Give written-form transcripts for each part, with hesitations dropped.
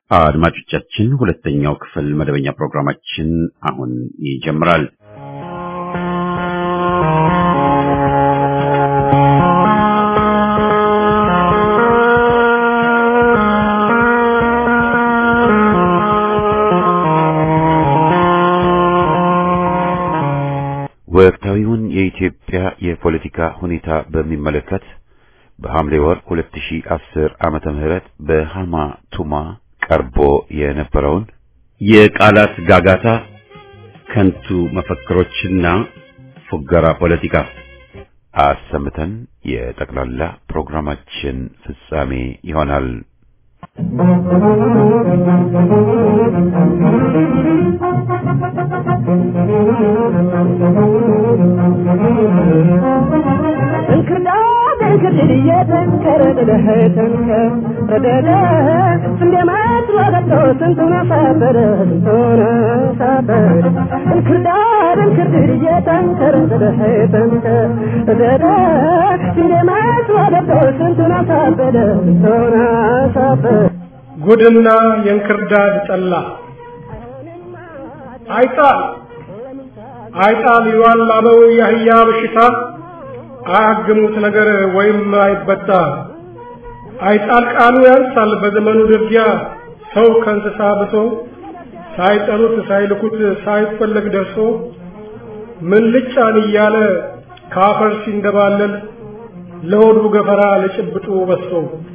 አድማጮቻችን ሁለተኛው ክፍል መደበኛ ፕሮግራማችን አሁን ይጀምራል። ወቅታዊውን የኢትዮጵያ የፖለቲካ ሁኔታ በሚመለከት በሐምሌ ወር 2010 ዓመተ ምህረት በሃማ ቱማ ቀርቦ የነበረውን የቃላት ጋጋታ፣ ከንቱ መፈክሮችና ፉገራ ፖለቲካ አሰምተን የጠቅላላ ፕሮግራማችን ፍጻሜ ይሆናል። ጉድና የእንክርዳድ ጠላ አይጣል ይዋላለው ያህያ በሽታ አያግሙት ነገር ወይም አይበጣ አይጣል ቃሉ ያንሳል በዘመኑ ድርጊያ ሰው ከእንስሳ ብሶ ሳይጠሩት ሳይልኩት ሳይፈለግ ደርሶ ምን ልጫን እያለ ካፈር ሲንደባለል ለሆዱ ገፈራ ለጭብጡ በሶ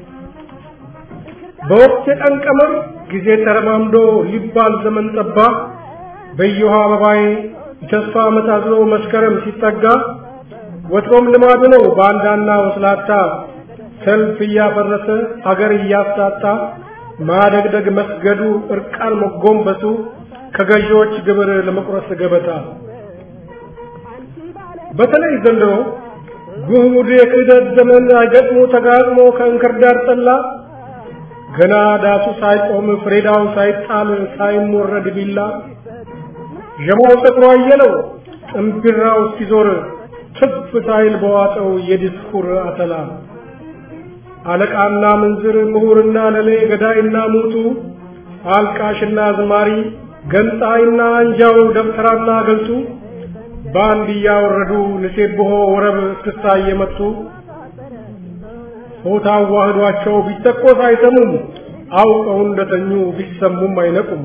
በወቅት የቀን ቀመር ጊዜ ተረማምዶ ሊባል ዘመን ጠባ በየውሃ አበባዬ ተስፋ መታዝሎ መስከረም ሲጠጋ ወትሮም ልማዱ ነው ባንዳና ወስላታ ሰልፍ እያፈረሰ አገር እያሳጣ ማደግደግ መስገዱ እርቃን መጎንበሱ ከገዢዎች ግብር ለመቁረስ ገበታ በተለይ ዘንድሮ ጉድ የክህደት ዘመን አይገጥሞ ተጋጥሞ ከእንክርዳድ ጠላ ገና ዳሱ ሳይቆም ፍሬዳው ሳይጣል ሳይሞረድ ቢላ ጀማው ተጥሮ አየለው ጥምብራው ሲዞር ትፍ ሳይል በዋጠው የዲስኩር አተላ አለቃና ምንዝር ምሁርና ለሌ ገዳይና ሙቱ አልቃሽና ዝማሪ ገንጣይና አንጃው ደብተራና ገልጡ ባንድ ያወረዱ ንሴብሖ ወረብ እስክስታ እየመቱ ሆታ ዋህዷቸው ቢተቆስ አይሰሙም አውቀው እንደተኙ ቢሰሙም አይነቁም።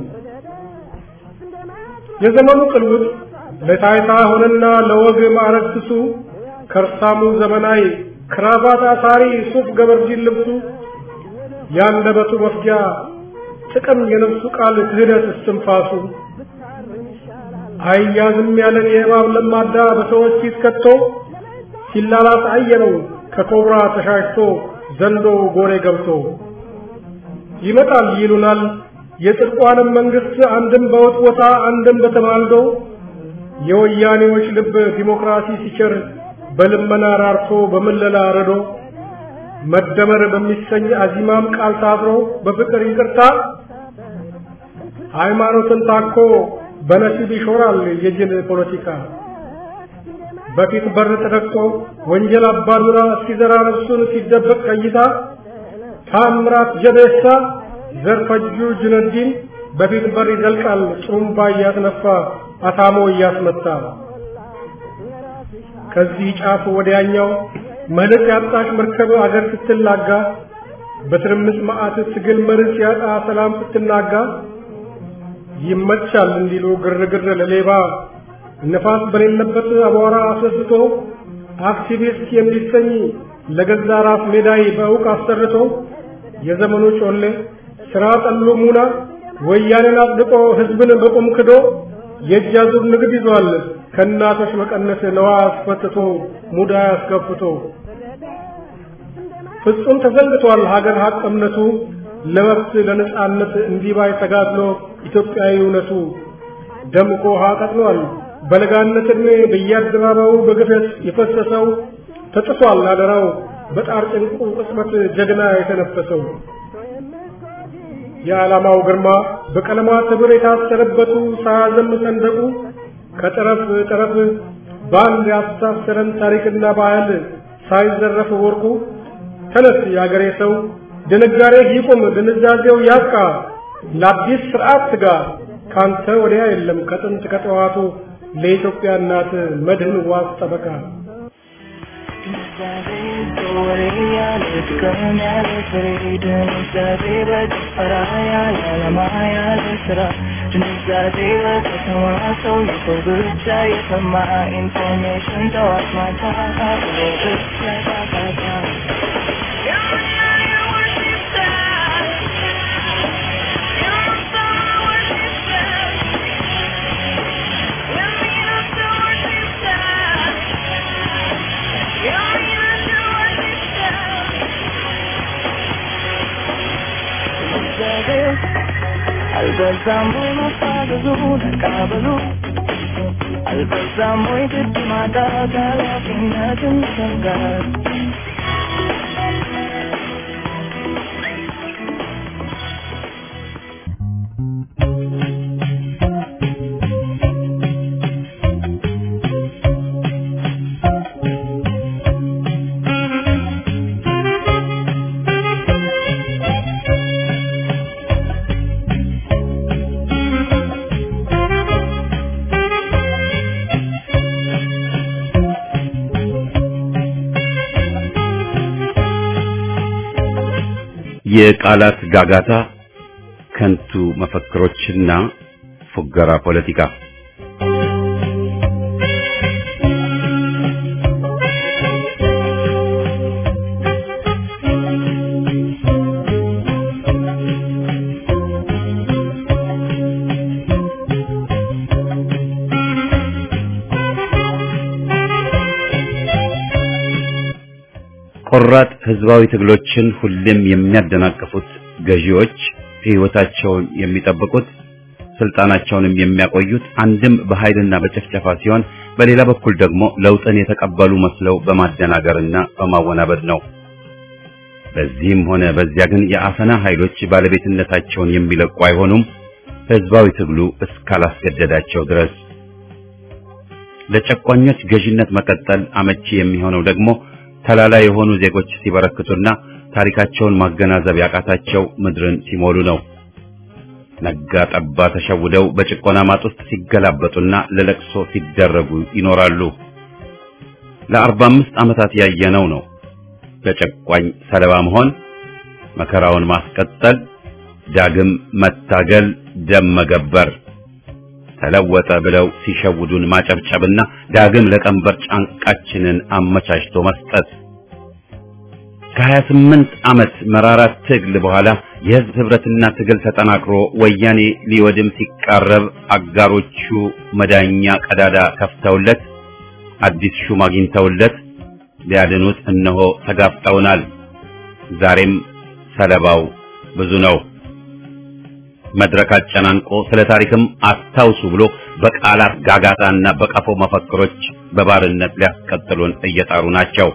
የዘመኑ ቅልውጥ ለታይታ ሆነና ለወግ ማዕረግ ስሱ ከርሳሙ ዘመናዊ ክራባት አሳሪ ሱፍ ገበርጂን ልብሱ ያንደበቱ መፍጃ ጥቅም የነፍሱ ቃል ክህደት እስትንፋሱ አያዝም ያለን የእባብ ለማዳ በሰዎች ፊት ከቶ ሲላላስ አየነው ከኮብራ ተሻሽቶ ዘንዶ ጎሬ ገብቶ ይመጣል ይሉናል የጽድቋንም መንግስት አንድም በወጥወታ አንድም በተማልዶ የወያኔዎች ልብ ዲሞክራሲ ሲቸር በልመና ራርቶ በመለላ ረዶ መደመር በሚሰኝ አዚማም ቃል ታብሮ በፍቅር ይቅርታ ሃይማኖትን ታኮ በነሲብ ይሾራል የጅል ፖለቲካ በፊት በር ተደቅቶ ወንጀል አባዱራ ሲዘራ ነፍሱን ሲደበቅ ቀይታ ታምራት ጀበሳ ዘርፈጁ ጁነዲን በፊት በር ይዘልቃል ጥሩምባ እያስነፋ አታሞ እያስመታ ከዚህ ጫፍ ወዲያኛው መልክ ያጣሽ መርከብ አገር ስትላጋ በትርምስ መዓት ትግል መርስ ያጣ ሰላም ስትናጋ ይመቻል እንዲሉ ግርግር ለሌባ ነፋስ በሌለበት አቧራ አስነስቶ አክቲቪስት የሚሰኝ ለገዛ ራስ ሜዳይ በእውቅ አሰርቶ የዘመኑ ጮሌ ስራ ጠሉ ሙና ወያኔን አጥድቆ ህዝብን በቁም ክዶ የጃዙር ንግድ ይዟል ከናቶች መቀነስ ነዋ አስፈትቶ ሙዳ ያስከፍቶ ፍጹም ተዘንግቷል ሀገር ሀቅ እምነቱ ለመብት ለነጻነት እንዲባይ ተጋድሎ ኢትዮጵያዊነቱ ደምቆ ሀቀጥሏል በለጋነት እድሜ በየአደባባዩ በግፈት የፈሰሰው ተጥሷል አደራው በጣር ጭንቁ ቅጽበት ጀግና የተነፈሰው የዓላማው ግርማ በቀለማት ህብር የታሰረበቱ ሳያዘም ሰንደቁ ከጠረፍ ጠረፍ ባንድ ያስተሳሰረን ታሪክና ባህል ሳይዘረፍ ወርቁ ተነስ ያገሬ ሰው ድንጋሬ ይቁም ድንዛዜው ያብቃ ለአዲስ ስርዓት ትጋ ካንተ ወዲያ የለም ከጥንት ከጠዋቱ ለኢትዮጵያ እናት መድህን ዋስ ጠበቃ Albalzamo y masagezu nakabalu Albalzamo y didmata la finatin sangar የቃላት ጋጋታ ከንቱ መፈክሮችና ፉገራ ፖለቲካ ቆራጥ ህዝባዊ ትግሎችን ሁሌም የሚያደናቅፉት ገዢዎች ህይወታቸውን የሚጠብቁት ስልጣናቸውንም የሚያቆዩት አንድም በኃይልና በጭፍጨፋ ሲሆን በሌላ በኩል ደግሞ ለውጥን የተቀበሉ መስለው በማደናገርና በማወናበድ ነው። በዚህም ሆነ በዚያ ግን የአፈና ኃይሎች ባለቤትነታቸውን የሚለቁ አይሆኑም ህዝባዊ ትግሉ እስካላስገደዳቸው ድረስ። ለጨቋኞች ገዢነት መቀጠል አመቺ የሚሆነው ደግሞ ተላላ የሆኑ ዜጎች ሲበረክቱና ታሪካቸውን ማገናዘብ ያቃታቸው ምድርን ሲሞሉ ነው። ነጋ ጠባ ተሸውደው በጭቆና ማጥ ውስጥ ሲገላበጡና ለለቅሶ ሲደረጉ ይኖራሉ። ለ45 ዓመታት ያየነው ነው። ለጨቋኝ ሰለባ መሆን፣ መከራውን ማስቀጠል፣ ዳግም መታገል፣ ደም መገበር፣ ተለወጠ ብለው ሲሸውዱን ማጨብጨብና ዳግም ለቀንበር ጫንቃችንን አመቻችቶ መስጠት። ከ28 ዓመት መራራ ትግል በኋላ የህዝብ ህብረትና ትግል ተጠናክሮ ወያኔ ሊወድም ሲቃረብ አጋሮቹ መዳኛ ቀዳዳ ከፍተውለት አዲስ ሹም አግኝተውለት ሊያድኑት እነሆ ተጋፍጠውናል። ዛሬም ሰለባው ብዙ ነው። መድረክ አጨናንቆ ስለ ታሪክም አስታውሱ ብሎ በቃላት ጋጋታና በቀፎ መፈክሮች በባርነት ሊያስቀጥሉን እየጣሩ ናቸው።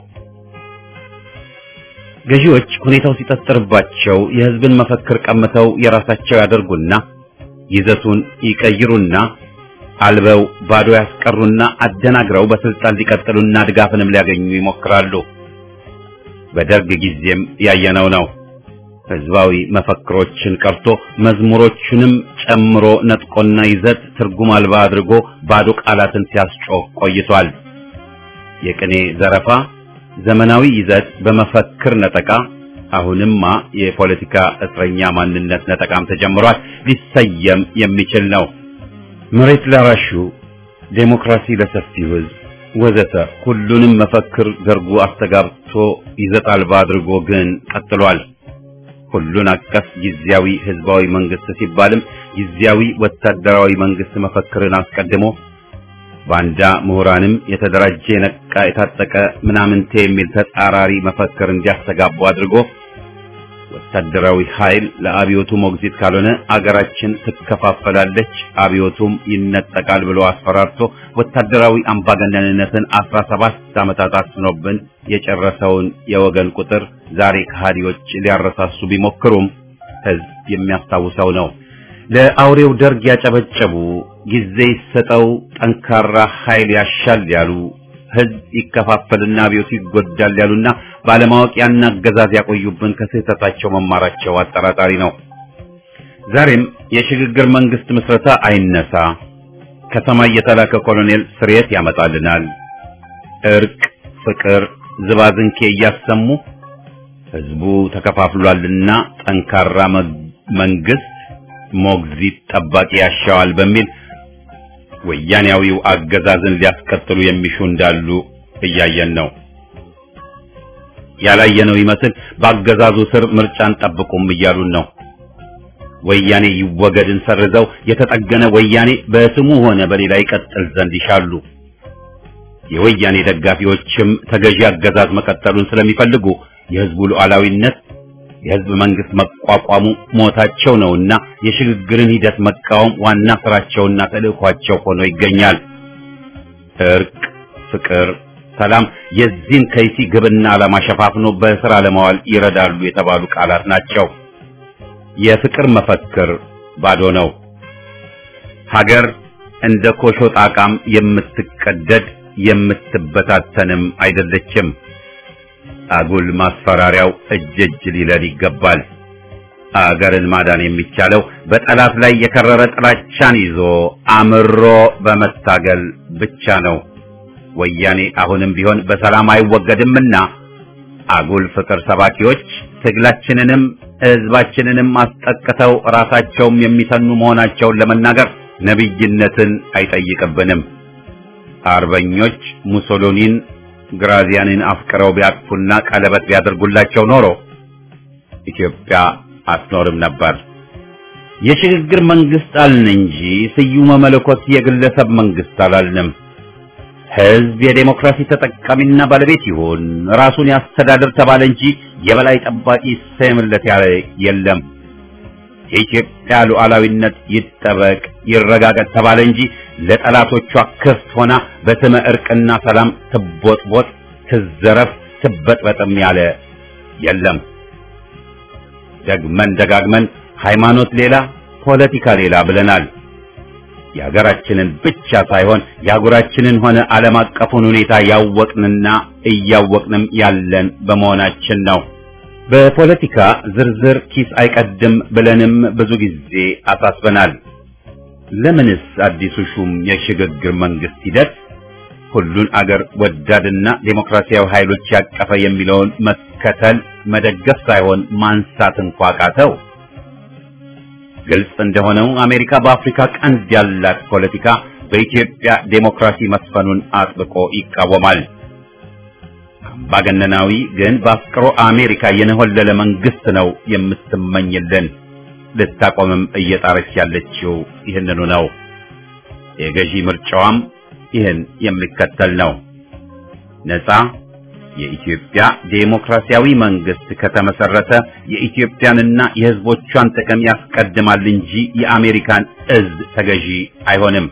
ገዢዎች ሁኔታው ሲጠጥርባቸው የህዝብን መፈክር ቀምተው የራሳቸው ያደርጉና ይዘቱን ይቀይሩና አልበው ባዶ ያስቀሩና አደናግረው በስልጣን ሊቀጥሉና ድጋፍንም ሊያገኙ ይሞክራሉ። በደርግ ጊዜም ያየነው ነው። ህዝባዊ መፈክሮችን ቀርቶ መዝሙሮቹንም ጨምሮ ነጥቆና ይዘት ትርጉም አልባ አድርጎ ባዶ ቃላትን ሲያስጮህ ቆይቷል። የቅኔ ዘረፋ፣ ዘመናዊ ይዘት በመፈክር ነጠቃ፣ አሁንማ የፖለቲካ እስረኛ ማንነት ነጠቃም ተጀምሯል። ሊሰየም የሚችል ነው። መሬት ላራሹ፣ ዴሞክራሲ ለሰፊው ህዝብ ወዘተ ሁሉንም መፈክር ደርጉ አስተጋብቶ ይዘት አልባ አድርጎ ግን ቀጥሏል። ሁሉን አቀፍ ጊዜያዊ ህዝባዊ መንግስት ሲባልም ጊዜያዊ ወታደራዊ መንግስት መፈክርን አስቀድሞ ባንዳ ምሁራንም የተደራጀ ነቃ የታጠቀ ምናምንቴ የሚል ተጻራሪ መፈክር እንዲያስተጋቡ አድርጎ ወታደራዊ ኃይል ለአብዮቱ ሞግዚት ካልሆነ አገራችን ትከፋፈላለች፣ አብዮቱም ይነጠቃል ብሎ አስፈራርቶ ወታደራዊ አምባገነንነትን 17 ዓመታት አስኖብን የጨረሰውን የወገን ቁጥር ዛሬ ከሃዲዎች ሊያረሳሱ ቢሞክሩም ህዝብ የሚያስታውሰው ነው። ለአውሬው ደርግ ያጨበጨቡ፣ ጊዜ ይሰጠው፣ ጠንካራ ኃይል ያሻል ያሉ፣ ህዝብ ይከፋፈልና አብዮቱ ይጎዳል ያሉና ባለማወቅ ያን አገዛዝ ያቆዩብን ከስህተታቸው መማራቸው አጠራጣሪ ነው። ዛሬም የሽግግር መንግስት ምስረታ አይነሳ፣ ከሰማይ የተላከ ኮሎኔል ስርየት ያመጣልናል፣ እርቅ፣ ፍቅር፣ ዝባዝንኬ እያሰሙ ህዝቡ ተከፋፍሏልና ጠንካራ መንግስት ሞግዚት ጠባቂ ያሻዋል በሚል ወያኔያዊው አገዛዝን ሊያስቀጥሉ የሚሹ እንዳሉ እያየን ነው። ያላየነው ይመስል በአገዛዙ ስር ምርጫን ጠብቁም እያሉን ነው። ወያኔ ይወገድን ሰርዘው የተጠገነ ወያኔ በስሙ ሆነ በሌላ ይቀጥል ዘንድ ይሻሉ። የወያኔ ደጋፊዎችም ተገዢ አገዛዝ መቀጠሉን ስለሚፈልጉ የህዝቡ ሉዓላዊነት የህዝብ መንግስት መቋቋሙ ሞታቸው ነውና የሽግግርን ሂደት መቃወም ዋና ስራቸውና ተልእኳቸው ሆኖ ይገኛል። እርቅ፣ ፍቅር፣ ሰላም የዚህን ከይሲ ግብና ዓላማ ሸፋፍኖ በስራ ለማዋል ይረዳሉ የተባሉ ቃላት ናቸው። የፍቅር መፈክር ባዶ ነው። ሀገር እንደ ኮሾ ጣቃም የምትቀደድ የምትበታተንም አይደለችም። አጉል ማስፈራሪያው እጅ ሊለል ይገባል። አገርን ማዳን የሚቻለው በጠላት ላይ የከረረ ጥላቻን ይዞ አምሮ በመታገል ብቻ ነው። ወያኔ አሁንም ቢሆን በሰላም አይወገድምና አጉል ፍቅር ሰባኪዎች ትግላችንንም ህዝባችንንም አስጠቅተው ራሳቸውም የሚተኑ መሆናቸውን ለመናገር ነብይነትን አይጠይቅብንም። አርበኞች ሙሶሎኒን ግራዚያንን አፍቅረው ቢያቅፉና ቀለበት ቢያደርጉላቸው ኖሮ ኢትዮጵያ አትኖርም ነበር። የሽግግር መንግስት አልን እንጂ ስዩመ መለኮት የግለሰብ መንግስት አላልንም። ህዝብ የዴሞክራሲ ተጠቃሚና ባለቤት ይሁን፣ ራሱን ያስተዳድር ተባለ እንጂ የበላይ ጠባቂ ሰምለት ያለ የለም። የኢትዮጵያ ሉዓላዊነት ይጠበቅ ይረጋገጥ ተባለ እንጂ ለጠላቶቿ ክፍት ሆና በስመ እርቅና ሰላም ትቦጥቦጥ፣ ትዘረፍ፣ ትበጥበጥም ያለ የለም። ደግመን ደጋግመን ሃይማኖት ሌላ ፖለቲካ ሌላ ብለናል። የሀገራችንን ብቻ ሳይሆን የአህጉራችንን ሆነ ዓለም አቀፉን ሁኔታ ያወቅንና እያወቅንም ያለን በመሆናችን ነው። በፖለቲካ ዝርዝር ኪስ አይቀድም ብለንም ብዙ ጊዜ አሳስበናል። ለምንስ አዲሱ ሹም የሽግግር መንግስት ሂደት ሁሉን አገር ወዳድና ዴሞክራሲያዊ ኃይሎች ያቀፈ የሚለውን መከተል መደገፍ ሳይሆን ማንሳት እንኳ ቃተው? ግልጽ እንደሆነው አሜሪካ በአፍሪካ ቀንድ ያላት ፖለቲካ በኢትዮጵያ ዴሞክራሲ መስፈኑን አጥብቆ ይቃወማል። አምባገነናዊ ግን በአፍቅሮ አሜሪካ የነሆለለ መንግስት ነው የምትመኝልን። ልታቆምም እየጣረች ያለችው ይህንኑ ነው። የገዢ ምርጫዋም ይህን የሚከተል ነው። ነፃ የኢትዮጵያ ዴሞክራሲያዊ መንግስት ከተመሰረተ የኢትዮጵያንና የህዝቦቿን ጥቅም ያስቀድማል እንጂ የአሜሪካን እዝ ተገዢ አይሆንም።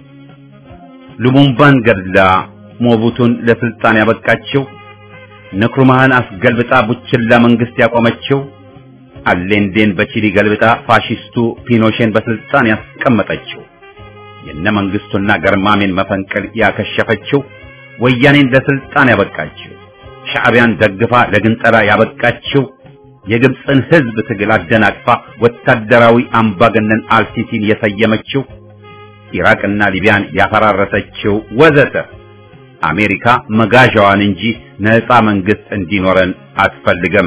ሉሙምባን ገድላ ሞቡቱን ለስልጣን ያበቃችው፣ ንክሩማህን አስገልብጣ ቡችላ መንግስት ያቆመችው፣ አሌንዴን በቺሊ ገልብጣ ፋሺስቱ ፒኖሼን በስልጣን ያስቀመጠችው፣ የነ መንግስቱና ገርማሜን መፈንቅል ያከሸፈችው፣ ወያኔን ለስልጣን ያበቃችው፣ ሻዕቢያን ደግፋ ለግንጠላ ያበቃችው፣ የግብፅን ህዝብ ትግል አደናቅፋ ወታደራዊ አምባገነን አልሲሲን የሰየመችው፣ ኢራቅና ሊቢያን ያፈራረሰችው ወዘተ አሜሪካ መጋዣዋን እንጂ ነፃ መንግስት እንዲኖረን አትፈልግም።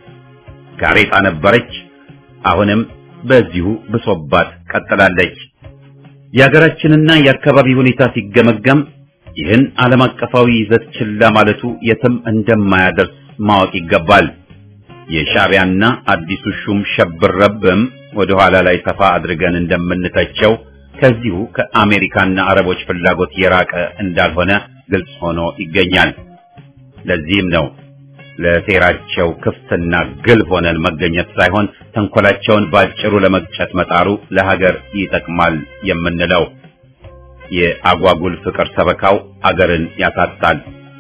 ጋሬጣ ነበረች፣ አሁንም በዚሁ ብሶባት ቀጥላለች። የሀገራችንና የአካባቢ ሁኔታ ሲገመገም ይህን ዓለም አቀፋዊ ይዘት ችላ ማለቱ የትም እንደማያደርስ ማወቅ ይገባል። የሻዕቢያና አዲሱ ሹም ሸብረብም ወደ ኋላ ላይ ሰፋ አድርገን እንደምንተቸው ከዚሁ ከአሜሪካና አረቦች ፍላጎት የራቀ እንዳልሆነ ግልጽ ሆኖ ይገኛል። ለዚህም ነው ለሴራቸው ክፍትና ግልብ ሆነን መገኘት ሳይሆን ተንኮላቸውን ባጭሩ ለመቅጨት መጣሩ ለሀገር ይጠቅማል የምንለው። የአጓጉል ፍቅር ሰበካው አገርን ያሳጣል።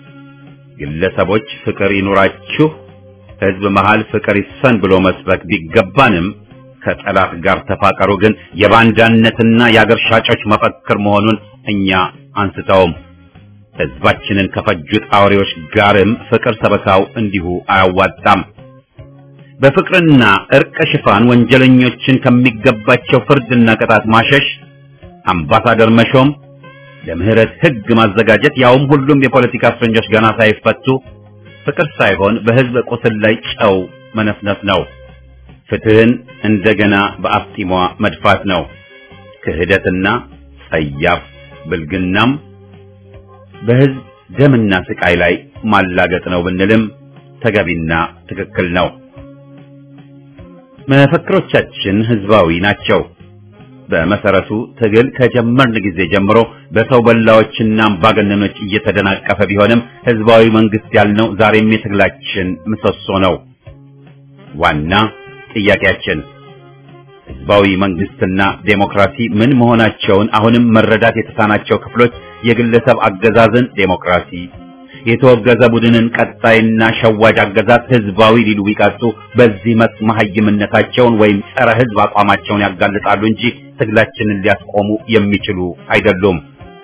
ግለሰቦች ፍቅር ይኑራችሁ፣ ህዝብ መሃል ፍቅር ይሰን ብሎ መስበክ ቢገባንም ከጠላት ጋር ተፋቀሩ ግን የባንዳነትና የአገር ሻጮች መፈክር መሆኑን እኛ አንስተውም። ህዝባችንን ከፈጁት አውሬዎች ጋርም ፍቅር ሰበካው እንዲሁ አያዋጣም። በፍቅርና እርቅ ሽፋን ወንጀለኞችን ከሚገባቸው ፍርድና ቅጣት ማሸሽ፣ አምባሳደር መሾም፣ ለምህረት ሕግ ማዘጋጀት፣ ያውም ሁሉም የፖለቲካ እስረኞች ገና ሳይፈቱ ፍቅር ሳይሆን በህዝብ ቁስል ላይ ጨው መነፍነፍ ነው። ፍትህን እንደገና በአፍጢሟ መድፋት ነው። ክህደትና ጸያፍ ብልግናም በህዝብ ደምና ስቃይ ላይ ማላገጥ ነው ብንልም ተገቢና ትክክል ነው። መፈክሮቻችን ህዝባዊ ናቸው። በመሰረቱ ትግል ከጀመርን ጊዜ ጀምሮ በሰው በላዎችና አምባገነኖች እየተደናቀፈ ቢሆንም ህዝባዊ መንግስት ያልነው ዛሬም የትግላችን ምሰሶ ነው። ዋና ጥያቄያችን ህዝባዊ መንግስትና ዴሞክራሲ ምን መሆናቸውን አሁንም መረዳት የተሳናቸው ክፍሎች የግለሰብ አገዛዝን ዴሞክራሲ፣ የተወገዘ ቡድንን ቀጣይና ሸዋጅ አገዛዝ ህዝባዊ ሊሉ ቢቀጡ በዚህ መስክ መሐይምነታቸውን ወይም ጸረ ህዝብ አቋማቸውን ያጋልጣሉ እንጂ ትግላችንን ሊያስቆሙ የሚችሉ አይደሉም።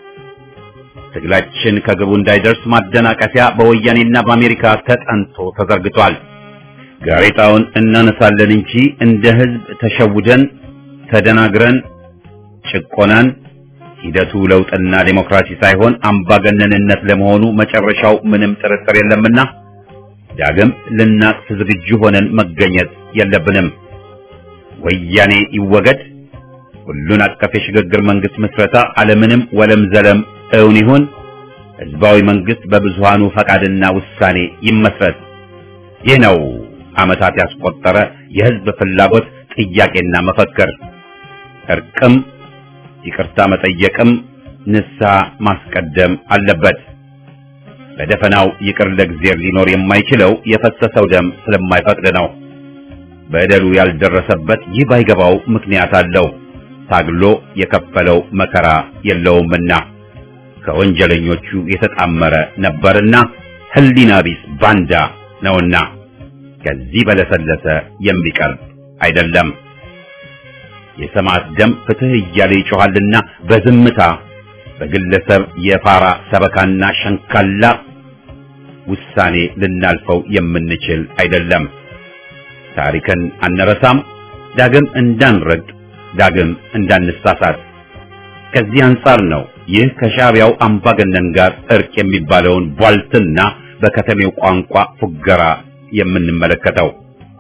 ትግላችን ከግቡ እንዳይደርስ ማደናቀፊያ በወያኔና በአሜሪካ ተጠንቶ ተዘርግቷል። ጋሬጣውን እናነሳለን እንጂ እንደ ህዝብ ተሸውደን ተደናግረን ጭቆናን ሂደቱ ለውጥና ዴሞክራሲ ሳይሆን አምባገነንነት ለመሆኑ መጨረሻው ምንም ጥርጥር የለምና ዳግም ልናቅፍ ዝግጁ ሆነን መገኘት የለብንም። ወያኔ ይወገድ፣ ሁሉን አቀፍ የሽግግር መንግስት ምስረታ አለምንም ወለም ዘለም እውን ይሁን፣ ህዝባዊ መንግስት በብዙሃኑ ፈቃድና ውሳኔ ይመስረት። ይህ ነው ዓመታት ያስቆጠረ የህዝብ ፍላጎት ጥያቄና መፈክር። እርቅም ይቅርታ መጠየቅም ንስሐ ማስቀደም አለበት። በደፈናው ይቅር ለእግዚአብሔር ሊኖር የማይችለው የፈሰሰው ደም ስለማይፈቅድ ነው። በደሉ ያልደረሰበት ይህ ባይገባው ምክንያት አለው። ታግሎ የከፈለው መከራ የለውምና ከወንጀለኞቹ የተጣመረ ነበርና ህሊና ቢስ ባንዳ ነውና ከዚህ በለሰለሰ የሚቀርብ አይደለም። የሰማዕት ደም ፍትህ እያለ ይጮሃልና በዝምታ በግለሰብ የፋራ ሰበካና ሸንካላ ውሳኔ ልናልፈው የምንችል አይደለም። ታሪክን አንረሳም፣ ዳግም እንዳንረግጥ፣ ዳግም እንዳንሳሳት። ከዚህ አንጻር ነው ይህ ከሻዕቢያው አምባገነን ጋር እርቅ የሚባለውን ቧልትና በከተሜው ቋንቋ ፉገራ የምንመለከተው።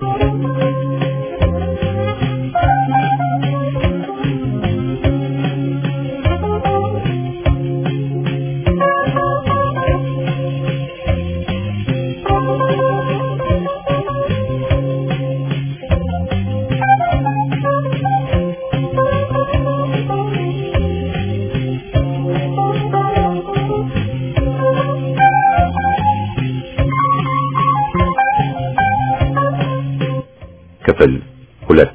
ክፍል 2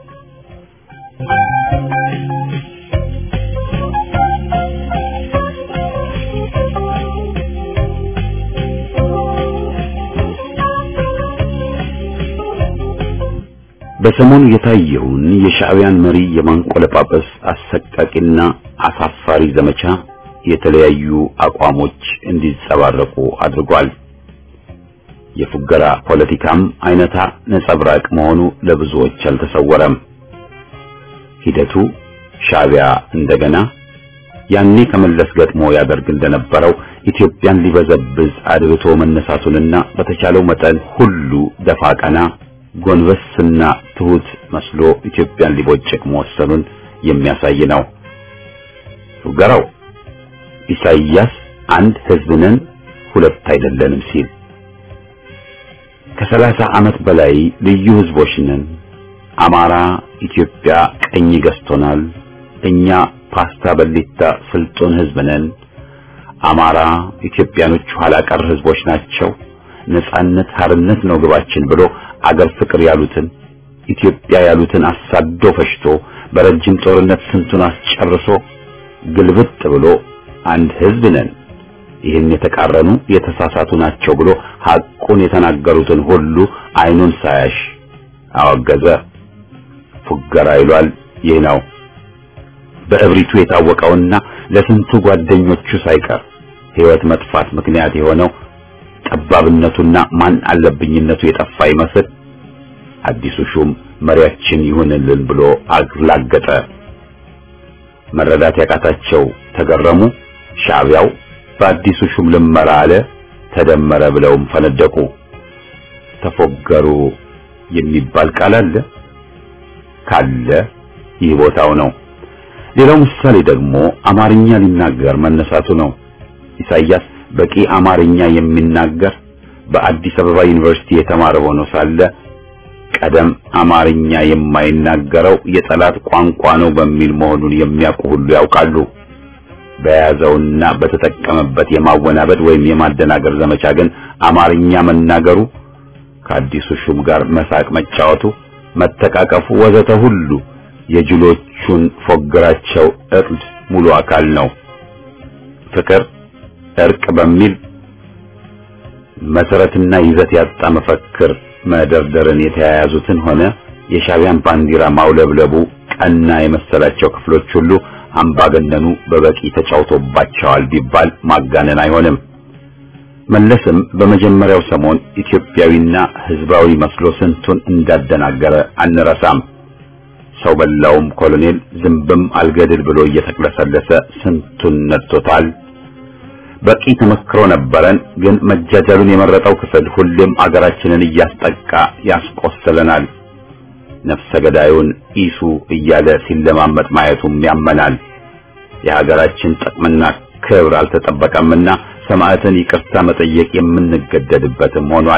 በሰሞኑ የታየውን የሻዕቢያን መሪ የማንቆለጳጰስ አሰቃቂና አሳፋሪ ዘመቻ የተለያዩ አቋሞች እንዲጸባረቁ አድርጓል። የፉገራ ፖለቲካም አይነታ ነጸብራቅ መሆኑ ለብዙዎች አልተሰወረም። ሂደቱ ሻዕቢያ እንደገና ያኔ ከመለስ ገጥሞ ያደርግ እንደነበረው ኢትዮጵያን ሊበዘብዝ አድብቶ መነሳቱንና በተቻለው መጠን ሁሉ ደፋ ቀና ጎንበስና ትሁት መስሎ ኢትዮጵያን ሊቦጭቅ መወሰኑን የሚያሳይ ነው። ፉገራው ኢሳይያስ አንድ ህዝብ ነን ሁለት አይደለንም ሲል ከ30 ዓመት በላይ ልዩ ህዝቦች ነን፣ አማራ ኢትዮጵያ ቀኝ ገዝቶናል፣ እኛ ፓስታ በሊታ ስልጡን ህዝብ ነን፣ አማራ ኢትዮጵያኖች ኋላ ቀር ህዝቦች ናቸው፣ ነጻነት ሀርነት ነው ግባችን ብሎ አገር ፍቅር ያሉትን ኢትዮጵያ ያሉትን አሳዶ ፈሽቶ በረጅም ጦርነት ስንቱን አስጨርሶ ግልብጥ ብሎ አንድ ህዝብ ነን፣ ይህን የተቃረኑ የተሳሳቱ ናቸው ብሎ ሐቁን የተናገሩትን ሁሉ አይኑን ሳያሽ አወገዘ። ፉገራ ይሏል ይህ ነው። በእብሪቱ የታወቀውና ለስንቱ ጓደኞቹ ሳይቀር ህይወት መጥፋት ምክንያት የሆነው ጠባብነቱና ማን አለብኝነቱ የጠፋ ይመስል አዲሱ ሹም መሪያችን ይሁንልን ብሎ አግላገጠ። መረዳት ያቃታቸው ተገረሙ። ሻዕቢያው በአዲሱ ሹም ልመራ አለ ተደመረ ብለውም ፈነደቁ። ተፎገሩ የሚባል ቃል አለ ካለ ይህ ቦታው ነው። ሌላው ምሳሌ ደግሞ አማርኛ ሊናገር መነሳቱ ነው። ኢሳይያስ በቂ አማርኛ የሚናገር በአዲስ አበባ ዩኒቨርሲቲ የተማረ ሆኖ ሳለ ቀደም አማርኛ የማይናገረው የጠላት ቋንቋ ነው በሚል መሆኑን የሚያውቁ ሁሉ ያውቃሉ። በያዘውና በተጠቀመበት የማወናበድ ወይም የማደናገር ዘመቻ ግን አማርኛ መናገሩ፣ ከአዲሱ ሹም ጋር መሳቅ መጫወቱ፣ መተቃቀፉ ወዘተ ሁሉ የጅሎቹን ፎግራቸው እርድ ሙሉ አካል ነው። ፍቅር፣ እርቅ በሚል መሰረትና ይዘት ያጣ መፈክር መደርደርን የተያያዙትን ሆነ የሻዕቢያን ባንዲራ ማውለብለቡ ቀና የመሰላቸው ክፍሎች ሁሉ አምባገነኑ በበቂ ተጫውቶባቸዋል ቢባል ማጋነን አይሆንም። መለስም በመጀመሪያው ሰሞን ኢትዮጵያዊና ህዝባዊ መስሎ ስንቱን እንዳደናገረ አንረሳም። ሰው በላውም ኮሎኔል ዝምብም አልገድል ብሎ እየተቅለሰለሰ ስንቱን ነጥቶታል። በቂ ተመክሮ ነበረን። ግን መጃጃሉን የመረጠው ክፍል ሁሌም አገራችንን እያስጠቃ ያስቆስለናል። ነፍሰ ገዳዩን ኢሱ እያለ ሲለማመጥ ማየቱም ያመናል። የሀገራችን ጥቅምና ክብር አልተጠበቀምና ሰማዕትን ይቅርታ መጠየቅ የምንገደድበትም ሆኗል።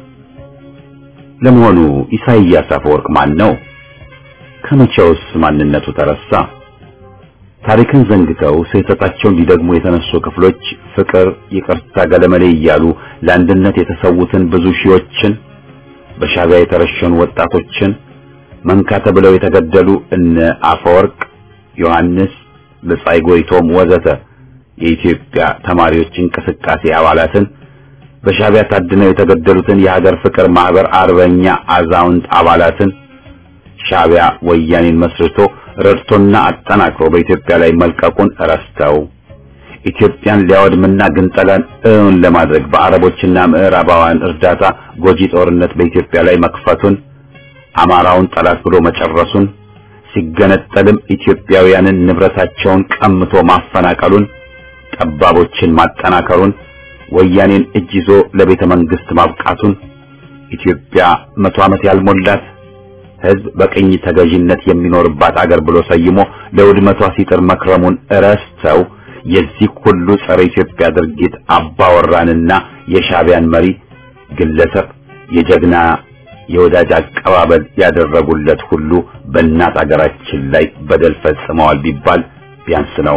ለመሆኑ ኢሳይያስ አፈወርቅ ማን ነው? ከመቼውስ ማንነቱ ተረሳ? ታሪክን ዘንግተው ስህተታቸውን ሊደግሙ የተነሱ ክፍሎች ፍቅር፣ ይቅርታ፣ ገለመሌ እያሉ ለአንድነት የተሰዉትን ብዙ ሺዎችን፣ በሻዕቢያ የተረሸኑ ወጣቶችን፣ መንካ ተብለው የተገደሉ እነ አፈወርቅ፣ ዮሐንስ፣ በጻይ ጎይቶም ወዘተ የኢትዮጵያ ተማሪዎች እንቅስቃሴ አባላትን፣ በሻዕቢያ ታድነው የተገደሉትን የሀገር ፍቅር ማህበር አርበኛ አዛውንት አባላትን ሻዕቢያ ወያኔን መስርቶ ረድቶና አጠናክሮ በኢትዮጵያ ላይ መልቀቁን ረስተው ኢትዮጵያን ሊያወድምና ግንጠላን እውን ለማድረግ በአረቦችና ምዕራባውያን እርዳታ ጎጂ ጦርነት በኢትዮጵያ ላይ መክፈቱን፣ አማራውን ጠላት ብሎ መጨረሱን፣ ሲገነጠልም ኢትዮጵያውያንን ንብረታቸውን ቀምቶ ማፈናቀሉን፣ ጠባቦችን ማጠናከሩን፣ ወያኔን እጅ ይዞ ለቤተ መንግስት ማብቃቱን፣ ኢትዮጵያ 100 ዓመት ያልሞላት ህዝብ በቅኝ ተገዥነት የሚኖርባት አገር ብሎ ሰይሞ ለውድመቷ ሲጥር መክረሙን ረስተው የዚህ ሁሉ ጸረ ኢትዮጵያ ድርጊት አባወራንና የሻዕቢያን መሪ ግለሰብ የጀግና የወዳጅ አቀባበል ያደረጉለት ሁሉ በእናት አገራችን ላይ በደል ፈጽመዋል ቢባል ቢያንስ ነው።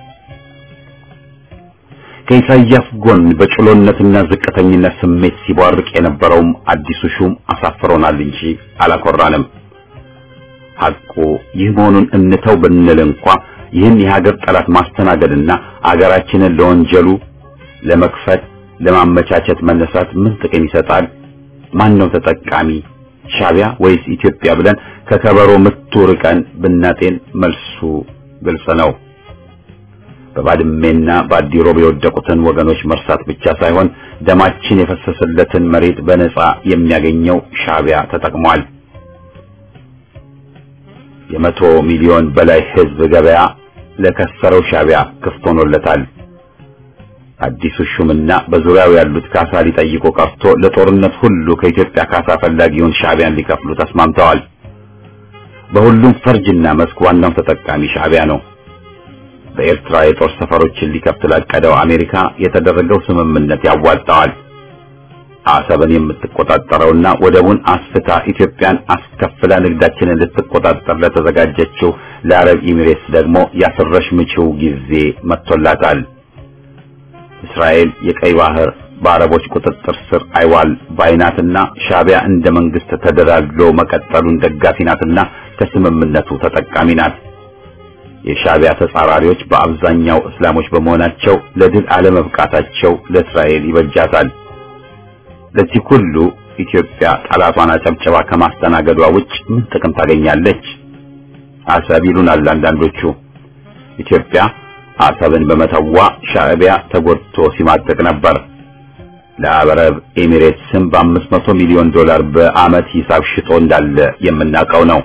ከኢሳይያስ ጎን በጭሎነትና ዝቅተኝነት ስሜት ሲቧርቅ የነበረውም አዲሱ ሹም አሳፍሮናል እንጂ አላኮራንም። ሐቁ ይህ መሆኑን እንተው ብንል እንኳ ይህን የሀገር ጠላት ማስተናገድና አገራችንን ለወንጀሉ ለመክፈት ለማመቻቸት መነሳት ምን ጥቅም ይሰጣል? ማን ነው ተጠቃሚ? ሻዕቢያ ወይስ ኢትዮጵያ ብለን ከከበሮ ምቱ ርቀን ብናጤን መልሱ ግልጽ ነው። በባድሜና በአዲሮብ የወደቁትን ወገኖች መርሳት ብቻ ሳይሆን ደማችን የፈሰሰለትን መሬት በነጻ የሚያገኘው ሻዕቢያ ተጠቅሟል። የ100 ሚሊዮን በላይ ህዝብ ገበያ ለከሰረው ሻዕቢያ ክፍት ሆኖለታል። አዲሱ ሹምና በዙሪያው ያሉት ካሳ ሊጠይቁ ቀርቶ ለጦርነት ሁሉ ከኢትዮጵያ ካሳ ፈላጊውን ሻዕቢያን ሊከፍሉ ተስማምተዋል። በሁሉም ፈርጅና መስክ ዋናው ተጠቃሚ ሻዕቢያ ነው። በኤርትራ የጦር ሰፈሮችን ሊከፍት ላቀደው አሜሪካ የተደረገው ስምምነት ያዋጣዋል። አሰብን የምትቆጣጠረውና ወደቡን አስፍታ ኢትዮጵያን አስከፍላ ንግዳችንን ልትቆጣጠር ለተዘጋጀችው ለአረብ ኤሚሬትስ ደግሞ ያስረሽ ምቺው ጊዜ መጥቶላታል። እስራኤል የቀይ ባህር በአረቦች ቁጥጥር ስር አይዋል ባይናትና ሻዕቢያ እንደ መንግስት ተደላድሎ መቀጠሉን ደጋፊ ናትና ከስምምነቱ ተጠቃሚ ናት። የሻዕቢያ ተጻራሪዎች በአብዛኛው እስላሞች በመሆናቸው ለድል አለመብቃታቸው ለእስራኤል ይበጃታል። ለዚህ ሁሉ ኢትዮጵያ ጠላቷን አጨብጨባ ከማስተናገዷ ውጭ ምን ጥቅም ታገኛለች? አሰብ ይሉናል አንዳንዶቹ። ኢትዮጵያ አሰብን በመተዋ ሻዕቢያ ተጎድቶ ሲማቀቅ ነበር። ለአረብ ኤሚሬትስም በ500 ሚሊዮን ዶላር በዓመት ሂሳብ ሽጦ እንዳለ የምናውቀው ነው።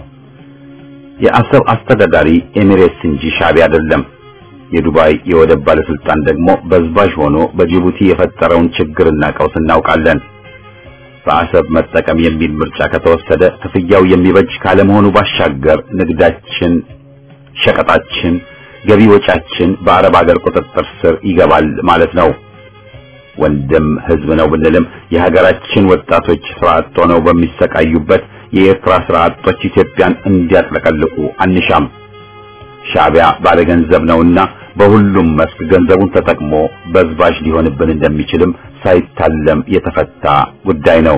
የአሰብ አስተዳዳሪ ኤሚሬትስ እንጂ ሻዕቢያ አይደለም። የዱባይ የወደብ ባለስልጣን ደግሞ በዝባዥ ሆኖ በጅቡቲ የፈጠረውን ችግርና ቀውስ እናውቃለን። በአሰብ መጠቀም የሚል ምርጫ ከተወሰደ ክፍያው የሚበጅ ካለመሆኑ ባሻገር ንግዳችን፣ ሸቀጣችን፣ ገቢ ወጫችን በአረብ ሀገር ቁጥጥር ስር ይገባል ማለት ነው። ወንድም ህዝብ ነው ብንልም የሀገራችን ወጣቶች ስራ አጥ ሆነው በሚሰቃዩበት የኤርትራ ስራ አጦች ኢትዮጵያን እንዲያጥለቀልቁ አንሻም። ሻዕቢያ ባለገንዘብ ነውና በሁሉም መስክ ገንዘቡን ተጠቅሞ በዝባዥ ሊሆንብን እንደሚችልም ሳይታለም የተፈታ ጉዳይ ነው።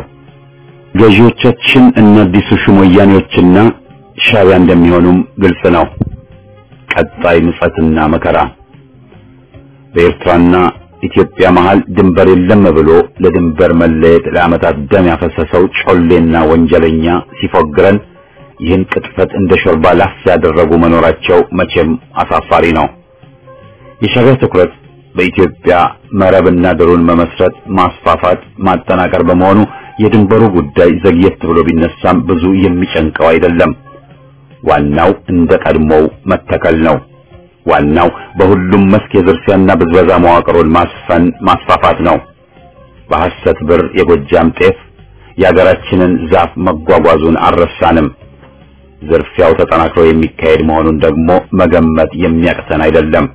ገዢዎቻችን እነ አዲሱ ሹም ወያኔዎችና ሻዕቢያ እንደሚሆኑም ግልጽ ነው። ቀጣይ ምጸትና መከራ በኤርትራና ኢትዮጵያ መሃል ድንበር የለም ብሎ ለድንበር መለየት ለዓመታት ደም ያፈሰሰው ጮሌና ወንጀለኛ ሲፎግረን ይህን ቅጥፈት እንደ ሾርባ ላፍ ያደረጉ መኖራቸው መቼም አሳፋሪ ነው። የሻዕቢያ ትኩረት በኢትዮጵያ መረብና ድሩን መመስረት፣ ማስፋፋት፣ ማጠናከር በመሆኑ የድንበሩ ጉዳይ ዘግየት ብሎ ቢነሳም ብዙ የሚጨንቀው አይደለም። ዋናው እንደ ቀድሞው መተከል ነው። ዋናው በሁሉም መስክ የዝርፊያና ብዝበዛ መዋቅሩን ማስፋፋት ነው። በሐሰት ብር የጎጃም ጤፍ የሀገራችንን ዛፍ መጓጓዙን አልረሳንም። ዝርፊያው ተጠናክሮ የሚካሄድ መሆኑን ደግሞ መገመት የሚያቅተን አይደለም።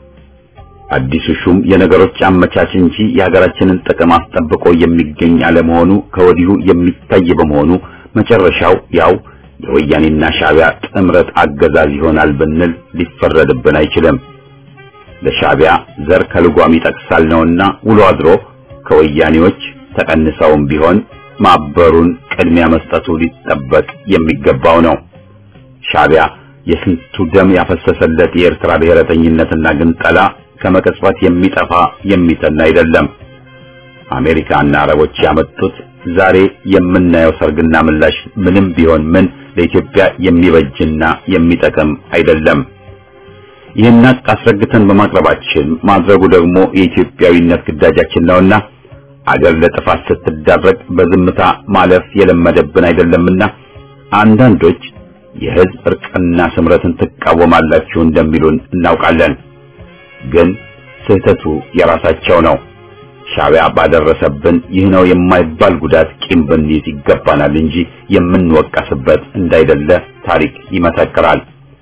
አዲሱ ሹም የነገሮች አመቻች እንጂ የሀገራችንን ጥቅም አስጠብቆ የሚገኝ አለመሆኑ ከወዲሁ የሚታይ በመሆኑ መጨረሻው ያው የወያኔና ሻዕቢያ ጥምረት አገዛዝ ይሆናል ብንል ሊፈረድብን አይችልም። ለሻዕቢያ ዘር ከልጓም ይጠቅሳል ነውና ውሎ አድሮ ከወያኔዎች ተቀንሰውም ቢሆን ማበሩን ቅድሚያ መስጠቱ ሊጠበቅ የሚገባው ነው። ሻዕቢያ የስንቱ ደም ያፈሰሰለት የኤርትራ ብሔረተኝነትና ግንጠላ ከመቀጽበት የሚጠፋ የሚተን አይደለም። አሜሪካና አረቦች ያመጡት ዛሬ የምናየው ሰርግና ምላሽ ምንም ቢሆን ምን ለኢትዮጵያ የሚበጅና የሚጠቅም አይደለም። ይህን አስረግተን በማቅረባችን ማድረጉ ደግሞ የኢትዮጵያዊነት ግዳጃችን ነውና አገር ለጥፋት ስትዳረግ በዝምታ ማለፍ የለመደብን አይደለምና አንዳንዶች የህዝብ እርቅና ስምረትን ትቃወማላችሁ እንደሚሉን እናውቃለን። ግን ስህተቱ የራሳቸው ነው። ሻዕቢያ ባደረሰብን ይህ ነው የማይባል ጉዳት ቂም ብንይዝ ይገባናል እንጂ የምንወቀስበት እንዳይደለ ታሪክ ይመሰክራል።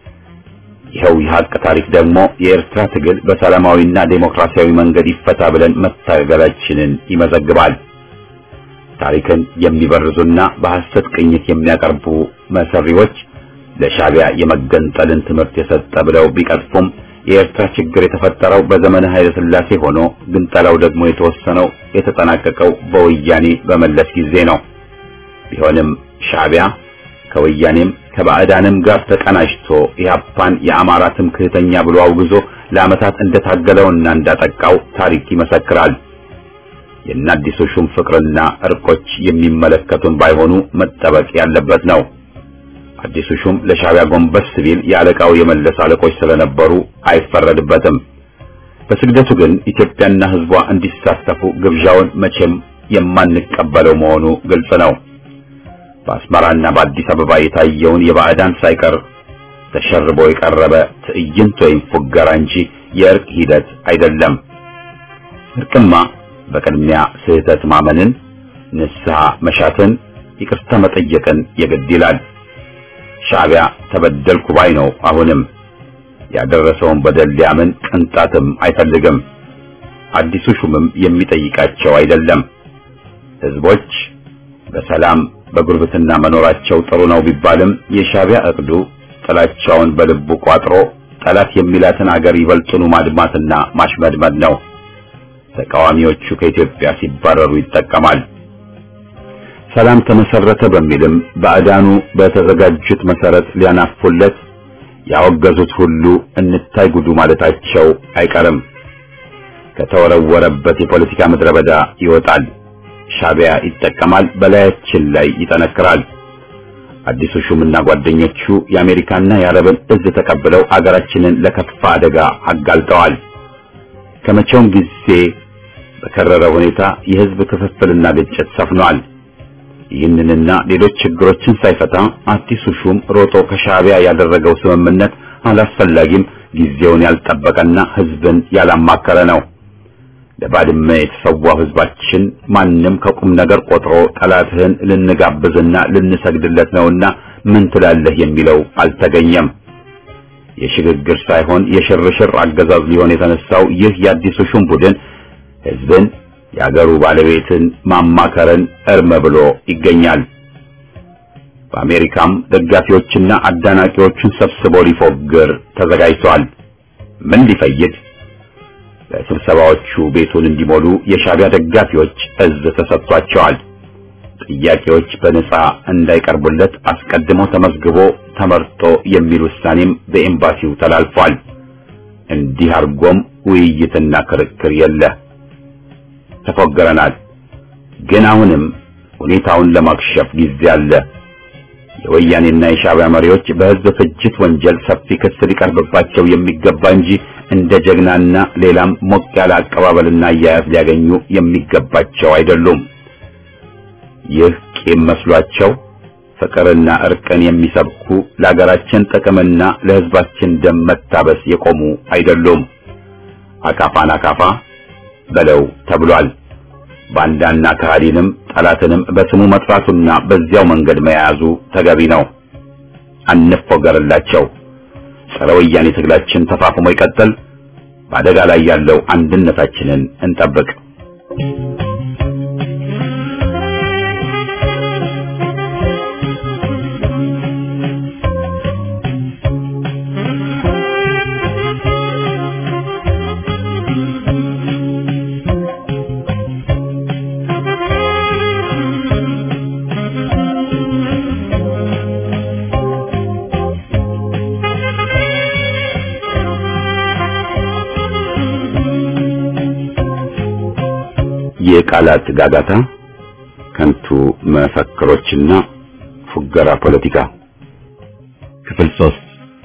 ይኸው የሐቅ ታሪክ ደግሞ የኤርትራ ትግል በሰላማዊና ዴሞክራሲያዊ መንገድ ይፈታ ብለን መታገላችንን ይመዘግባል። ታሪክን የሚበርዙና በሐሰት ቅኝት የሚያቀርቡ መሰሪዎች ለሻዕቢያ የመገንጠልን ትምህርት የሰጠ ብለው ቢቀጥፉም የኤርትራ ችግር የተፈጠረው በዘመነ ኃይለ ሥላሴ ሆኖ ግንጠላው ደግሞ የተወሰነው የተጠናቀቀው በወያኔ በመለስ ጊዜ ነው። ቢሆንም ሻዕቢያ ከወያኔም ከባዕዳንም ጋር ተቀናጅቶ ኢህአፓን የአማራ ትምክህተኛ ብሎ አውግዞ ለዓመታት እንደታገለውና እንዳጠቃው ታሪክ ይመሰክራል። የአዲሱ ሹም ፍቅርና እርቆች የሚመለከቱን ባይሆኑ መጠበቅ ያለበት ነው። አዲሱ ሹም ለሻዕቢያ ጎንበስ ሲል ያለቃው የመለስ አለቆች ስለነበሩ አይፈረድበትም። በስግደቱ ግን ኢትዮጵያና ሕዝቧ እንዲሳተፉ ግብዣውን መቼም የማንቀበለው መሆኑ ግልጽ ነው። በአስመራና በአዲስ አበባ የታየውን የባዕዳን ሳይቀር ተሸርቦ የቀረበ ትዕይንት ወይም ፉገራ እንጂ የእርቅ ሂደት አይደለም። እርቅማ በቅድሚያ ስህተት ማመንን፣ ንስሐ መሻትን፣ ይቅርታ መጠየቅን የግድ ይላል። ሻዕቢያ ተበደልኩ ባይ ነው። አሁንም ያደረሰውን በደል ሊያምን ቅንጣትም አይፈልግም። አዲሱ ሹምም የሚጠይቃቸው አይደለም። ህዝቦች በሰላም በጉርብትና መኖራቸው ጥሩ ነው ቢባልም የሻዕቢያ እቅዱ ጥላቻውን በልቡ ቋጥሮ ጠላት የሚላትን አገር ይበልጡኑ ማድማትና ማሽመድመድ ነው። ተቃዋሚዎቹ ከኢትዮጵያ ሲባረሩ ይጠቀማል። ሰላም ተመሰረተ በሚልም ባዕዳኑ በተዘጋጁት መሰረት ሊያናፉለት ያወገዙት ሁሉ እንታይ ጉዱ ማለታቸው አይቀርም። ከተወረወረበት የፖለቲካ ምድረ በዳ ይወጣል። ሻዕቢያ ይጠቀማል፣ በላያችን ላይ ይጠነክራል። አዲሱ ሹምና ጓደኞቹ የአሜሪካና የአረብን እዝ ተቀብለው አገራችንን ለከፋ አደጋ አጋልጠዋል። ከመቼውም ጊዜ በከረረ ሁኔታ የህዝብ ክፍፍልና ግጭት ሰፍኗል። ይህንንና ሌሎች ችግሮችን ሳይፈታ አዲሱ ሹም ሮጦ ከሻዕቢያ ያደረገው ስምምነት አላስፈላጊም፣ ጊዜውን ያልጠበቀና ህዝብን ያላማከረ ነው። ለባድመ የተሰዋው ህዝባችን ማንም ከቁም ነገር ቆጥሮ ጠላትህን ልንጋብዝና ልንሰግድለት ነውና ምን ትላለህ የሚለው አልተገኘም። የሽግግር ሳይሆን የሽርሽር አገዛዝ ሊሆን የተነሳው ይህ የአዲሱ ሹም ቡድን ህዝብን የአገሩ ባለቤትን ማማከርን እርም ብሎ ይገኛል። በአሜሪካም ደጋፊዎችና አዳናቂዎቹን ሰብስቦ ሊፎግር ተዘጋጅቷል። ምን ሊፈይድ? ለስብሰባዎቹ ቤቱን እንዲሞሉ የሻዕቢያ ደጋፊዎች እዝ ተሰጥቷቸዋል። ጥያቄዎች በነጻ እንዳይቀርቡለት አስቀድሞ ተመዝግቦ ተመርጦ የሚል ውሳኔም በኤምባሲው ተላልፏል። እንዲህ አርጎም ውይይትና ክርክር የለ። ተፎገረናል። ግን አሁንም ሁኔታውን ለማክሸፍ ጊዜ አለ። የወያኔና የሻዕቢያ መሪዎች በህዝብ ፍጅት ወንጀል ሰፊ ክስ ሊቀርብባቸው የሚገባ እንጂ እንደ ጀግናና ሌላም ሞቅ ያለ አቀባበልና አያያዝ ሊያገኙ የሚገባቸው አይደሉም። ይህ ቂም መስሏቸው ፍቅርና እርቅን የሚሰብኩ ለሀገራችን ጥቅምና ለህዝባችን ደም መታበስ የቆሙ አይደሉም። አካፋን አካፋ በለው ተብሏል። ባንዳና ከሃዲንም ጠላትንም በስሙ መጥራቱና በዚያው መንገድ መያዙ ተገቢ ነው። አንፎገርላቸው። ጸረ ወያኔ ትግላችን ተፋፍሞ ይቀጥል። በአደጋ ላይ ያለው አንድነታችንን እንጠብቅ። የቃላት ጋጋታ፣ ከንቱ መፈክሮችና ፉገራ ፖለቲካ። ክፍል 3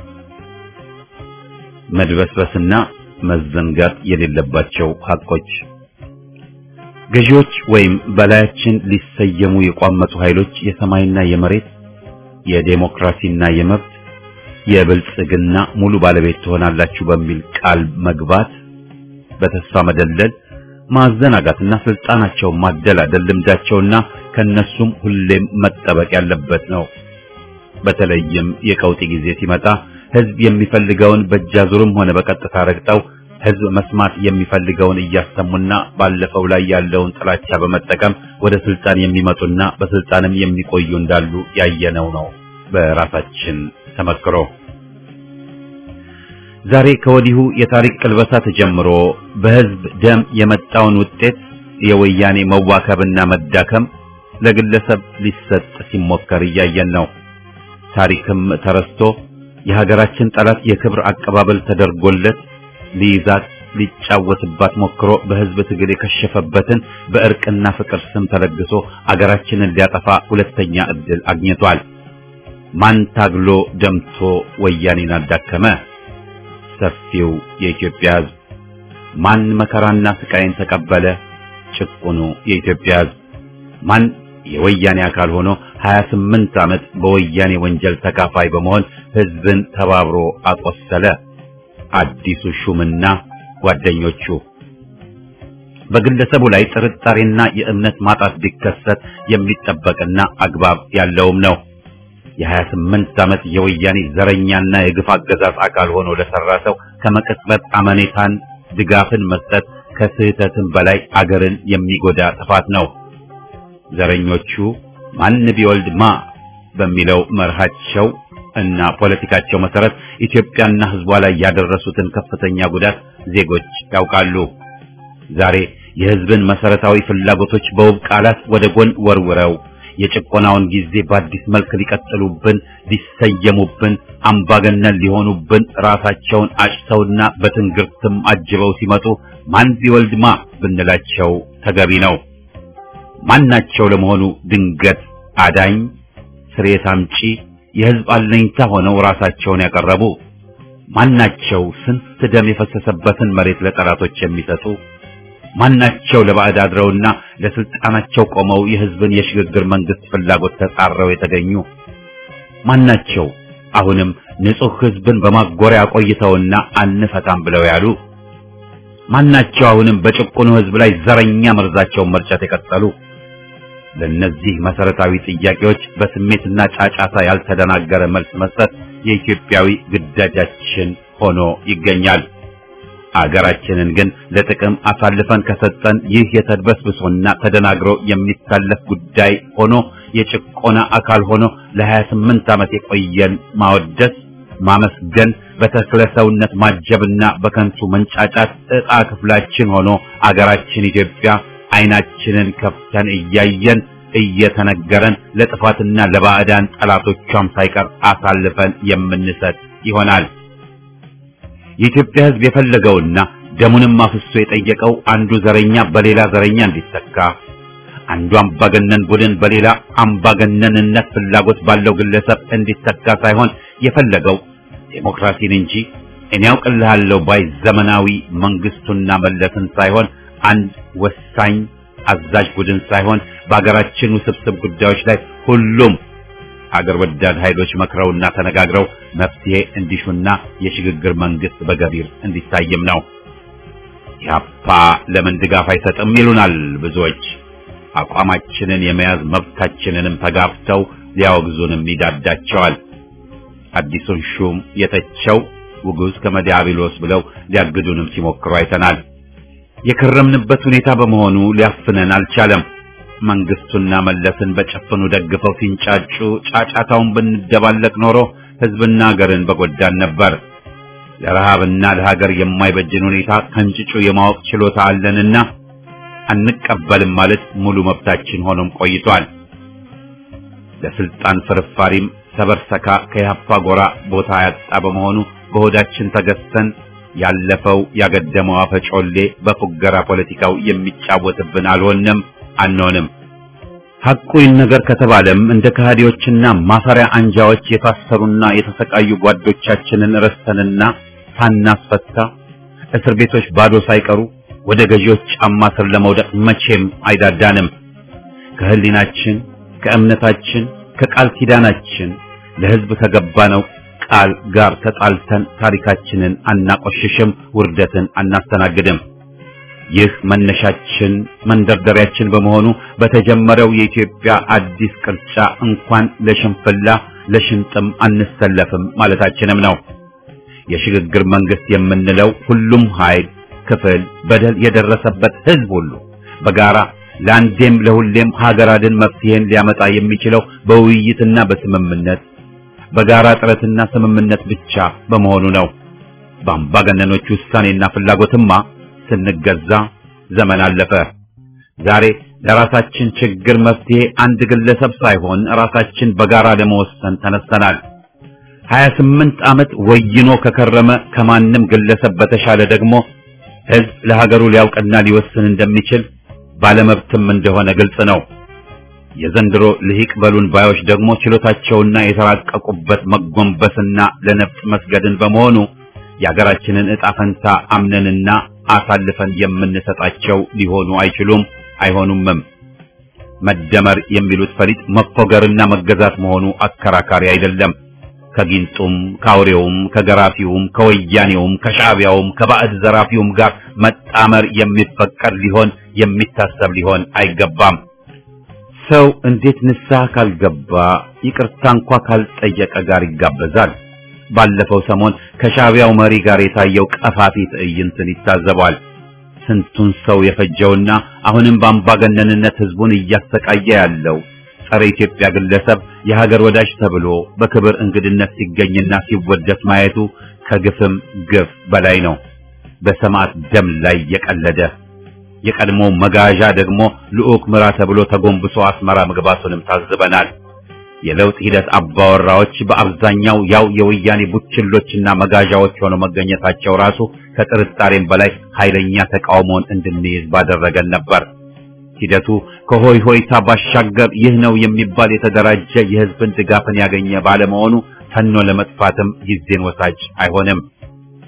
መድበስበስና መዘንጋት የሌለባቸው ሐቆች። ገዢዎች ወይም በላያችን ሊሰየሙ የቋመጡ ኃይሎች የሰማይና የመሬት የዴሞክራሲና የመብት የብልጽግና ሙሉ ባለቤት ትሆናላችሁ በሚል ቃል መግባት፣ በተስፋ መደለል፣ ማዘናጋትና ስልጣናቸው ማደላደል ልምዳቸውና ከነሱም ሁሌም መጠበቅ ያለበት ነው። በተለይም የቀውጢ ጊዜ ሲመጣ ህዝብ የሚፈልገውን በእጃዙርም ሆነ በቀጥታ ረግጠው ህዝብ መስማት የሚፈልገውን እያሰሙና ባለፈው ላይ ያለውን ጥላቻ በመጠቀም ወደ ስልጣን የሚመጡና በስልጣንም የሚቆዩ እንዳሉ ያየነው ነው በራሳችን ተመክሮ። ዛሬ ከወዲሁ የታሪክ ቅልበሳ ተጀምሮ በህዝብ ደም የመጣውን ውጤት የወያኔ መዋከብና መዳከም ለግለሰብ ሊሰጥ ሲሞከር እያየን ነው። ታሪክም ተረስቶ የሀገራችን ጠላት የክብር አቀባበል ተደርጎለት ሊይዛት ሊጫወትባት ሞክሮ በህዝብ ትግል የከሸፈበትን በእርቅና ፍቅር ስም ተለግሶ አገራችንን ሊያጠፋ ሁለተኛ ዕድል አግኝቷል። ማን ታግሎ ደምቶ ወያኔን አዳከመ? ሰፊው የኢትዮጵያ ህዝብ። ማን መከራና ስቃይን ተቀበለ? ጭቁኑ የኢትዮጵያ ህዝብ። ማን የወያኔ አካል ሆኖ 28 ዓመት በወያኔ ወንጀል ተካፋይ በመሆን ህዝብን ተባብሮ አቆሰለ? አዲሱ ሹምና ጓደኞቹ። በግለሰቡ ላይ ጥርጣሬና የእምነት ማጣት ቢከሰት የሚጠበቅና አግባብ ያለውም ነው። የ28 ዓመት የወያኔ ዘረኛና የግፍ አገዛዝ አካል ሆኖ ለሰራ ሰው ከመቅጽበት አመኔታን ድጋፍን መስጠት ከስህተትም በላይ አገርን የሚጎዳ ጥፋት ነው። ዘረኞቹ ማን ቢወልድ ማ በሚለው መርሃቸው እና ፖለቲካቸው መሰረት ኢትዮጵያና ህዝቧ ላይ ያደረሱትን ከፍተኛ ጉዳት ዜጎች ያውቃሉ። ዛሬ የህዝብን መሰረታዊ ፍላጎቶች በውብ ቃላት ወደ ጎን ወርውረው የጭቆናውን ጊዜ በአዲስ መልክ ሊቀጥሉብን፣ ሊሰየሙብን፣ አምባገነን ሊሆኑብን ራሳቸውን አጭተውና በትንግርትም አጅበው ሲመጡ ማን ቢወልድ ማ ብንላቸው ተገቢ ነው። ማናቸው ለመሆኑ ድንገት አዳኝ፣ ስሬት አምጪ፣ የህዝብ አለኝታ ሆነው ራሳቸውን ያቀረቡ? ማናቸው ስንት ደም የፈሰሰበትን መሬት ለጠላቶች የሚሰጡ? ማናቸው ለባዕድ አድረውና ለስልጣናቸው ቆመው የህዝብን የሽግግር መንግስት ፍላጎት ተጻረው የተገኙ? ማናቸው አሁንም ንጹህ ህዝብን በማጎሪያ ቆይተውና አንፈታም ብለው ያሉ? ማናቸው አሁንም በጭቁኑ ህዝብ ላይ ዘረኛ መርዛቸውን መርጨት የቀጠሉ? ለነዚህ መሰረታዊ ጥያቄዎች በስሜትና ጫጫታ ያልተደናገረ መልስ መስጠት የኢትዮጵያዊ ግዳጃችን ሆኖ ይገኛል። አገራችንን ግን ለጥቅም አሳልፈን ከሰጠን ይህ የተድበስብሶና ተደናግሮ የሚታለፍ ጉዳይ ሆኖ የጭቆና አካል ሆኖ ለ28 ዓመት የቆየን ማወደስ፣ ማመስገን፣ በተክለ ሰውነት ማጀብና በከንቱ መንጫጫት ዕጣ ክፍላችን ሆኖ አገራችን ኢትዮጵያ አይናችንን ከፍተን እያየን እየተነገረን ለጥፋትና ለባዕዳን ጠላቶቿም ሳይቀር አሳልፈን የምንሰጥ ይሆናል። የኢትዮጵያ ሕዝብ የፈለገውና ደሙንም አፍሶ የጠየቀው አንዱ ዘረኛ በሌላ ዘረኛ እንዲተካ፣ አንዱ አምባገነን ቡድን በሌላ አምባገነንነት ፍላጎት ባለው ግለሰብ እንዲተካ ሳይሆን የፈለገው ዴሞክራሲን እንጂ እኔ ያውቅልሃለሁ ባይ ዘመናዊ መንግስቱና መለስን ሳይሆን አንድ ወሳኝ አዛዥ ቡድን ሳይሆን በአገራችን ውስብስብ ጉዳዮች ላይ ሁሉም አገር ወዳድ ኃይሎች መክረውና ተነጋግረው መፍትሄ እንዲሹና የሽግግር መንግስት በገቢር እንዲታይም ነው። ኢህአፓ ለምን ድጋፍ አይሰጥም ይሉናል ብዙዎች። አቋማችንን የመያዝ መብታችንንም ተጋፍተው ሊያወግዙንም ይዳዳቸዋል። አዲሱን ሹም የተቸው ውጉዝ ከመዲያብሎስ ብለው ሊያግዱንም ሲሞክሩ አይተናል። የከረምንበት ሁኔታ በመሆኑ ሊያፍነን አልቻለም። መንግስቱና መለስን በጨፍኑ ደግፈው ሲንጫጩ ጫጫታውን ብንደባለቅ ኖሮ ህዝብና ሀገርን በጎዳን ነበር። ለረሃብና ለሀገር የማይበጅን ሁኔታ ከንጭጩ የማወቅ ችሎታ አለንና አንቀበልም ማለት ሙሉ መብታችን ሆኖም ቆይቷል። ለስልጣን ፍርፋሪም ሰበርሰካ ከኢህአፓ ጎራ ቦታ ያጣ በመሆኑ በሆዳችን ተገዝተን ያለፈው ያገደመው አፈጮሌ በፉገራ ፖለቲካው የሚጫወትብን አልሆንም አንሆንም። ሐቁ ይነገር ከተባለም እንደ ከሃዲዎችና ማፈሪያ አንጃዎች የታሰሩና የተሰቃዩ ጓዶቻችንን ረስተንና ሳናስፈታ እስር ቤቶች ባዶ ሳይቀሩ ወደ ገዢዎች ጫማ ስር ለመውደቅ መቼም አይዳዳንም። ከህሊናችን፣ ከእምነታችን፣ ከቃል ኪዳናችን ለህዝብ ከገባነው ቃል ጋር ተጣልተን ታሪካችንን አናቆሽሽም፣ ውርደትን አናስተናግድም። ይህ መነሻችን መንደርደሪያችን በመሆኑ በተጀመረው የኢትዮጵያ አዲስ ቅርጫ እንኳን ለሽንፍላ ለሽንጥም አንሰለፍም ማለታችንም ነው። የሽግግር መንግስት የምንለው ሁሉም ኃይል፣ ክፍል፣ በደል የደረሰበት ህዝብ ሁሉ በጋራ ለአንዴም ለሁሌም ሀገር አድን መፍትሄን ሊያመጣ የሚችለው በውይይትና በስምምነት በጋራ ጥረትና ስምምነት ብቻ በመሆኑ ነው። በአምባገነኖች ውሳኔና ፍላጎትማ ስንገዛ ዘመን አለፈ። ዛሬ ለራሳችን ችግር መፍትሄ አንድ ግለሰብ ሳይሆን ራሳችን በጋራ ለመወሰን ተነስተናል። 28 ዓመት ወይኖ ከከረመ ከማንም ግለሰብ በተሻለ ደግሞ ህዝብ ለሀገሩ ሊያውቅና ሊወስን እንደሚችል ባለመብትም እንደሆነ ግልጽ ነው። የዘንድሮ ልሂቅ በሉን ባዮች ደግሞ ችሎታቸውና የተራቀቁበት መጎንበስና ለነፍስ መስገድን በመሆኑ የሀገራችንን ዕጣ ፈንታ አምነንና አሳልፈን የምንሰጣቸው ሊሆኑ አይችሉም፣ አይሆኑምም። መደመር የሚሉት ፈሊጥ መፎገርና መገዛት መሆኑ አከራካሪ አይደለም። ከጊንጡም ከአውሬውም ከገራፊውም ከወያኔውም ከሻዕቢያውም ከባዕድ ዘራፊውም ጋር መጣመር የሚፈቀድ ሊሆን የሚታሰብ ሊሆን አይገባም። ሰው እንዴት ንስሐ ካልገባ ይቅርታ እንኳ ካልጠየቀ ጋር ይጋበዛል? ባለፈው ሰሞን ከሻዕቢያው መሪ ጋር የታየው ቀፋፊ ትዕይንትን ይታዘባል። ስንቱን ሰው የፈጀውና አሁንም በአምባገነንነት ህዝቡን እያሰቃየ ያለው ጸረ ኢትዮጵያ ግለሰብ የሀገር ወዳጅ ተብሎ በክብር እንግድነት ሲገኝና ሲወደስ ማየቱ ከግፍም ግፍ በላይ ነው። በሰማዕት ደም ላይ የቀለደ የቀድሞ መጋዣ ደግሞ ልዑክ ምራ ተብሎ ተጎንብሶ አስመራ መግባቱንም ታዝበናል። የለውጥ ሂደት አባወራዎች በአብዛኛው ያው የወያኔ ቡችሎችና መጋዣዎች ሆነው መገኘታቸው ራሱ ከጥርጣሬም በላይ ኃይለኛ ተቃውሞን እንድንይዝ ባደረገን ነበር። ሂደቱ ከሆይ ሆይታ ባሻገር ይህ ነው የሚባል የተደራጀ የህዝብን ድጋፍን ያገኘ ባለመሆኑ ተኖ ለመጥፋትም ጊዜን ወሳጅ አይሆንም።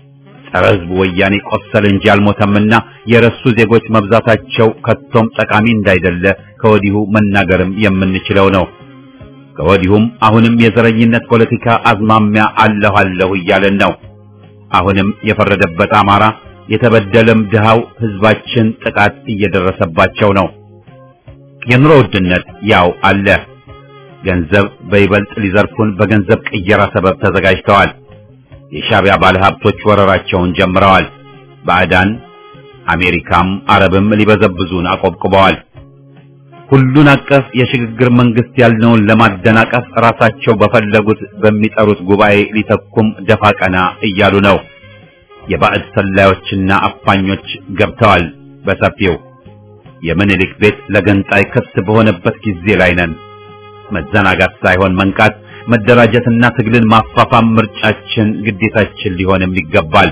ጸረ ሕዝብ ወያኔ ቆሰለ እንጂ አልሞተምና የረሱ ዜጎች መብዛታቸው ከቶም ጠቃሚ እንዳይደለ ከወዲሁ መናገርም የምንችለው ነው። ከወዲሁም አሁንም የዘረኝነት ፖለቲካ አዝማሚያ አለሁ እያለን ነው። አሁንም የፈረደበት አማራ የተበደለም ድሃው ሕዝባችን ጥቃት እየደረሰባቸው ነው። የኑሮ ውድነት ያው አለ። ገንዘብ በይበልጥ ሊዘርፉን በገንዘብ ቅየራ ሰበብ ተዘጋጅተዋል። የሻዕቢያ ባለሀብቶች ወረራቸውን ጀምረዋል። ባዕዳን አሜሪካም አረብም ሊበዘብዙን አቆብቁበዋል። ሁሉን አቀፍ የሽግግር መንግስት ያልነውን ለማደናቀፍ ራሳቸው በፈለጉት በሚጠሩት ጉባኤ ሊተኩም ደፋ ቀና እያሉ ነው። የባዕድ ሰላዮችና አፋኞች ገብተዋል በሰፊው። የምኒልክ ቤት ለገንጣይ ክፍት በሆነበት ጊዜ ላይ ነን። መዘናጋት ሳይሆን መንቃት፣ መደራጀትና ትግልን ማፋፋም ምርጫችን፣ ግዴታችን ሊሆንም ይገባል።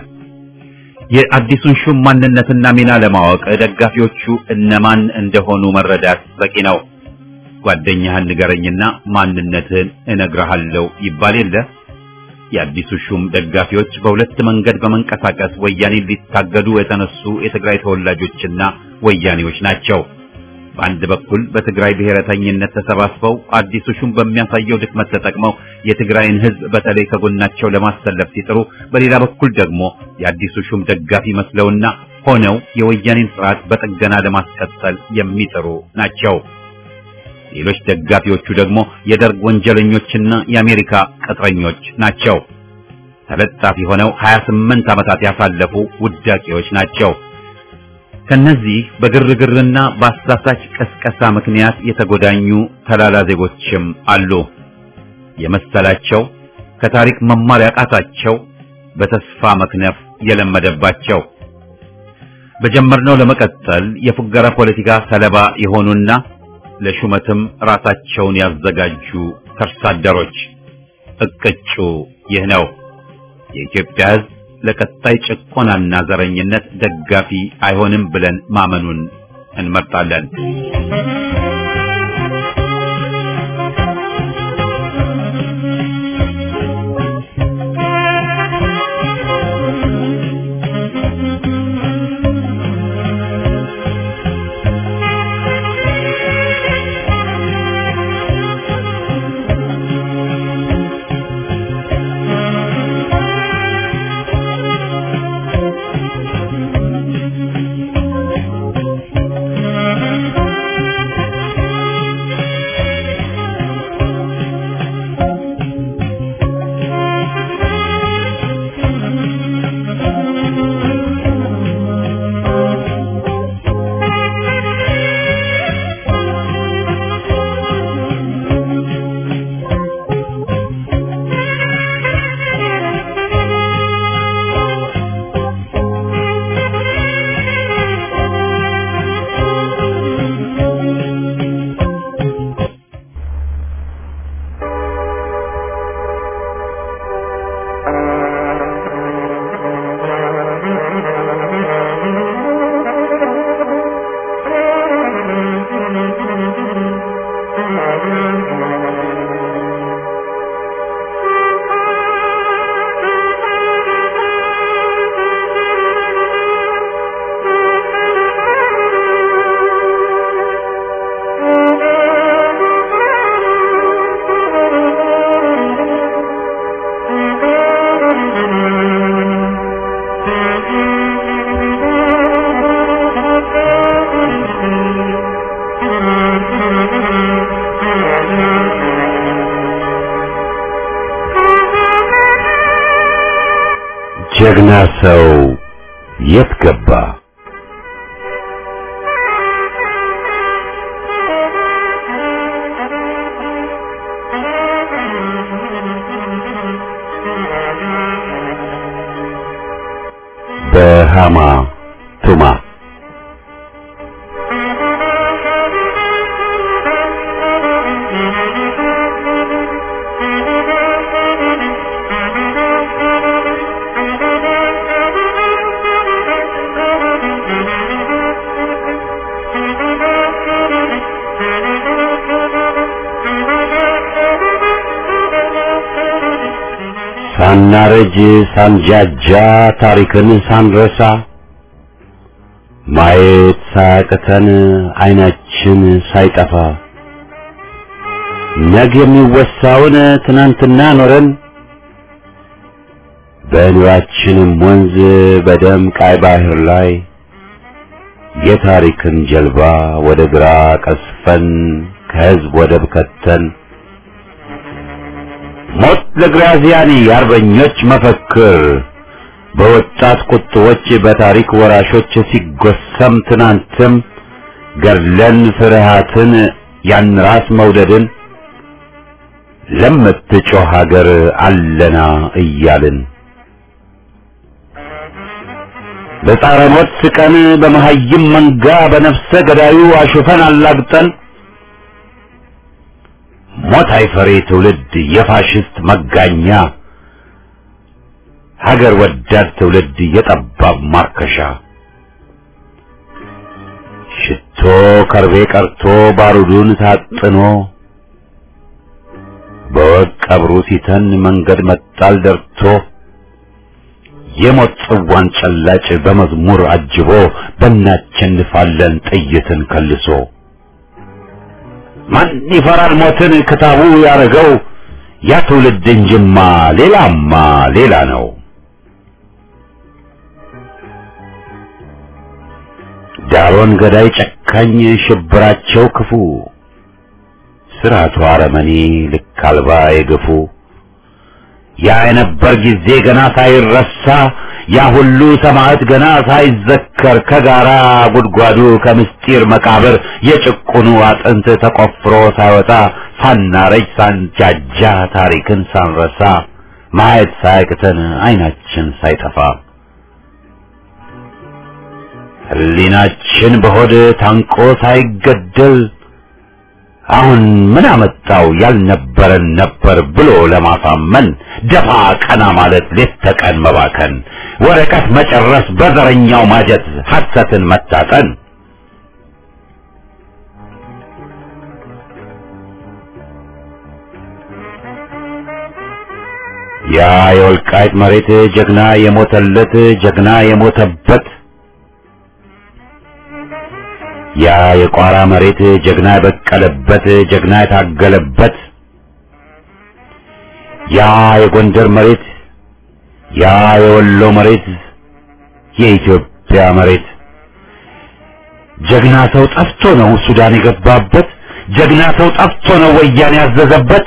የአዲሱን ሹም ማንነትና ሚና ለማወቅ ደጋፊዎቹ እነማን እንደሆኑ መረዳት በቂ ነው። ጓደኛህን ንገረኝና ማንነትህን እነግርሃለሁ ይባል የለ። የአዲሱ ሹም ደጋፊዎች በሁለት መንገድ በመንቀሳቀስ ወያኔን ሊታገዱ የተነሱ የትግራይ ተወላጆችና ወያኔዎች ናቸው። በአንድ በኩል በትግራይ ብሔረተኝነት ተሰባስበው አዲሱ ሹም በሚያሳየው ድክመት ተጠቅመው የትግራይን ሕዝብ በተለይ ከጎናቸው ለማሰለፍ ሲጥሩ፣ በሌላ በኩል ደግሞ የአዲሱ ሹም ደጋፊ መስለውና ሆነው የወያኔን ስርዓት በጥገና ለማስቀጠል የሚጥሩ ናቸው። ሌሎች ደጋፊዎቹ ደግሞ የደርግ ወንጀለኞችና የአሜሪካ ቅጥረኞች ናቸው። ተለጣፊ ሆነው 28 ዓመታት ያሳለፉ ውዳቂዎች ናቸው። ከነዚህ በግርግርና በአሳሳች ቀስቀሳ ምክንያት የተጎዳኙ ተላላ ዜጎችም አሉ። የመሰላቸው ከታሪክ መማር ያቃታቸው በተስፋ መክነፍ የለመደባቸው በጀመርነው ለመቀጠል የፉገራ ፖለቲካ ሰለባ የሆኑና ለሹመትም ራሳቸውን ያዘጋጁ ተርሳደሮች እቅጩ ይህ ነው። የኢትዮጵያ ሕዝብ ለቀጣይ ጭቆናና ዘረኝነት ደጋፊ አይሆንም ብለን ማመኑን እንመርጣለን። ጀግና ሰው የት ገባ? በሃማ ቱማ ሳናረጅ ሳንጃጃ ታሪክን ሳንረሳ ማየት ሳያቅተን አይናችን ሳይጠፋ ነገ የሚወሳውን ትናንትና ኖረን በኑራችንም ወንዝ በደም ቀይ ባህር ላይ የታሪክን ጀልባ ወደ ግራ ቀስፈን ከህዝብ ወደብ ከተን ሞት ለግራዚያኒ አርበኞች መፈክር በወጣት ቁጥቦች በታሪክ ወራሾች ሲጎሰም ትናንትም ገድለን ፍርሃትን ያን ራስ መውደድን ለምትጮህ ሀገር አለና እያልን በጣረ ሞት ስቀን በመሀይም መንጋ በነፍሰ ገዳዩ አሹፈን አላግጠን ሞት አይፈሬ ትውልድ የፋሽስት መጋኛ ሀገር ወዳድ ትውልድ የጠባብ ማርከሻ ሽቶ ከርቤ ቀርቶ ባሩዱን ታጥኖ በወቅ ቀብሩ ሲተን መንገድ መጣል ደርቶ የሞት ጽዋን ጨላጭ በመዝሙር አጅቦ በእናቸንፋለን ጥይትን ከልሶ ማን ይፈራል ሞትን ክታቡ ያረገው ያ ትውልድ እንጅማ ሌላማ ሌላ ነው። ዳሮን ገዳይ ጨካኝ ሽብራቸው ክፉ ስራቱ አረመኔ ልክ አልባ የገፉ ያ የነበር ጊዜ ገና ሳይረሳ ያ ሁሉ ሰማዕት ገና ሳይዘከር ከጋራ ጉድጓዱ ከምስጢር መቃብር የጭቁኑ አጥንት ተቆፍሮ ሳይወጣ ሳናረጅ ሳንጃጃ ታሪክን ሳንረሳ ማየት ሳያቅተን አይናችን ሳይጠፋ ህሊናችን በሆድ ታንቆ ሳይገደል አሁን ምን አመጣው ያልነበረን ነበር ብሎ ለማሳመን ደፋ ቀና ማለት ሌት ተቀን መባከን ወረቀት መጨረስ በዘረኛው ማጀት ሐሰትን መታጠን ያ የወልቃይት መሬት ጀግና የሞተለት ጀግና የሞተበት ያ የቋራ መሬት ጀግና የበቀለበት ጀግና የታገለበት ያ የጎንደር መሬት ያ የወሎ መሬት የኢትዮጵያ መሬት ጀግና ሰው ጠፍቶ ነው ሱዳን የገባበት ጀግና ሰው ጠፍቶ ነው ወያኔ ያዘዘበት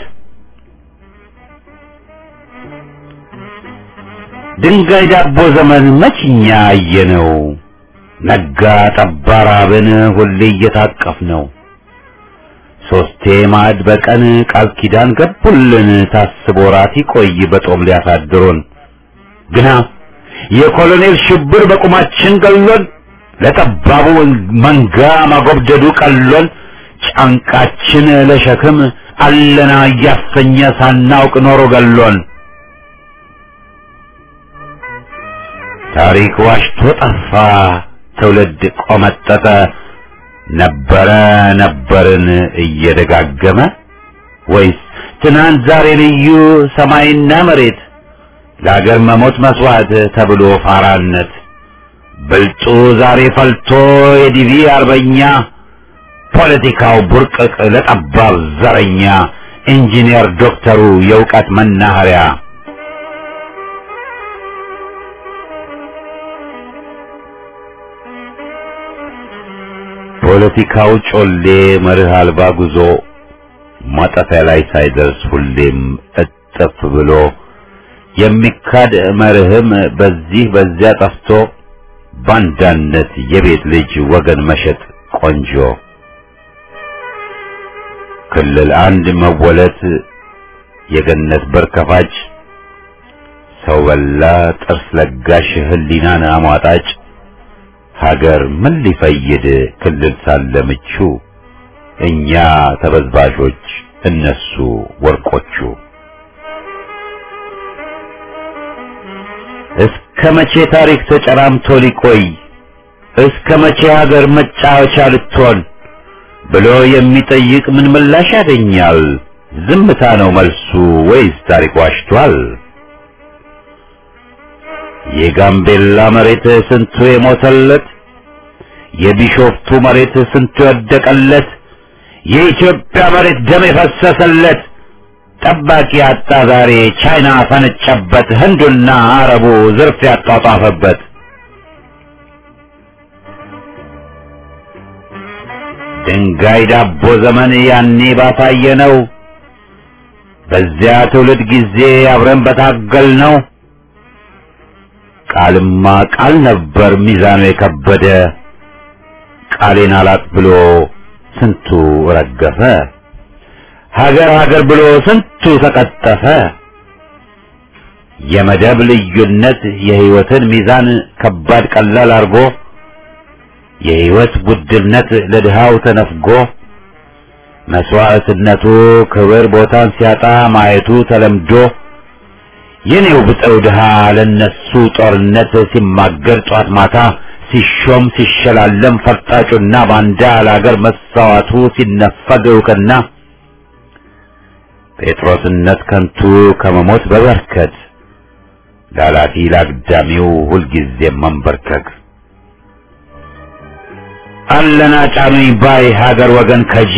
ድንጋይ ዳቦ ዘመን መችኛ አየነው ነጋ ጠባ ራብን ሁሌ እየታቀፍ ነው ሶስቴ ማዕድ በቀን ቃል ኪዳን ገቡልን ታስቦ ራት ይቆይ በጦም ሊያሳድሩን ግና የኮሎኔል ሽብር በቁማችን ገሎን ለጠባቡ መንጋ ማጎብደዱ ቀሎን ጫንቃችን ለሸክም አለና እያሰኘ ሳናውቅ ኖሮ ገሎን ታሪክ ዋሽቶ ጠፋ ትውልድ ቆመጠጠ ነበረ ነበርን እየደጋገመ ወይስ ትናንት ዛሬ ልዩ ሰማይና መሬት ለአገር መሞት መስዋዕት ተብሎ ፋራነት ብልጡ ዛሬ ፈልቶ የዲቪ አርበኛ ፖለቲካው ቡርቅቅ ለጠባብ ዘረኛ ኢንጂነር ዶክተሩ የእውቀት መናኸሪያ ፖለቲካው ጮሌ መርህ አልባ ጉዞ ማጠፊያ ላይ ሳይደርስ ሁሌም እጥፍ ብሎ የሚካድ መርህም በዚህ በዚያ ጠፍቶ ባንዳነት የቤት ልጅ ወገን መሸጥ ቆንጆ ክልል አንድ መወለት የገነት በር ከፋጭ ሰው በላ ጥርስ ለጋሽ ህሊናን አሟጣጭ ሀገር ምን ሊፈይድ ክልል ሳለ ምቹ እኛ ተበዝባዦች እነሱ ወርቆቹ እስከ መቼ ታሪክ ተጨራምቶ ሊቆይ እስከ መቼ ሀገር መጫወቻ ልትሆን ብሎ የሚጠይቅ ምን ምላሽ ያገኛል ዝምታ ነው መልሱ ወይስ ታሪክ ዋሽቷል የጋምቤላ መሬት ስንቱ የሞተለት፣ የቢሾፍቱ መሬት ስንቱ የወደቀለት፣ የኢትዮጵያ መሬት ደም የፈሰሰለት ጠባቂ አጣ ዛሬ ቻይና ፈነጨበት፣ ህንዱና አረቡ ዝርፍ ያጧጧፈበት። ድንጋይ ዳቦ ዘመን ያኔ ባታየ ነው፣ በዚያ ትውልድ ጊዜ አብረን በታገል ነው። ቃልማ ቃል ነበር ሚዛኑ የከበደ፣ ቃሌን አላጥ ብሎ ስንቱ ረገፈ። ሀገር ሀገር ብሎ ስንቱ ተቀጠፈ። የመደብ ልዩነት የህይወትን ሚዛን ከባድ ቀላል አርጎ፣ የህይወት ውድነት ለድሃው ተነፍጎ፣ መስዋዕትነቱ ክብር ቦታን ሲያጣ ማየቱ ተለምዶ፣ የኔው ብጠው ድሃ ለነሱ ጦርነት ሲማገር ጧት ማታ፣ ሲሾም ሲሸላለም ፈርጣጩና ባንዳ ለአገር መሳዋቱ ሲነፈግ እውቅና፣ ጴጥሮስነት ከንቱ ከመሞት በበርከት፣ ላላፊ ላግዳሚው ሁልጊዜም መንበርከክ። አለና ጫኑኝ ባይ ሀገር ወገን ከጂ፣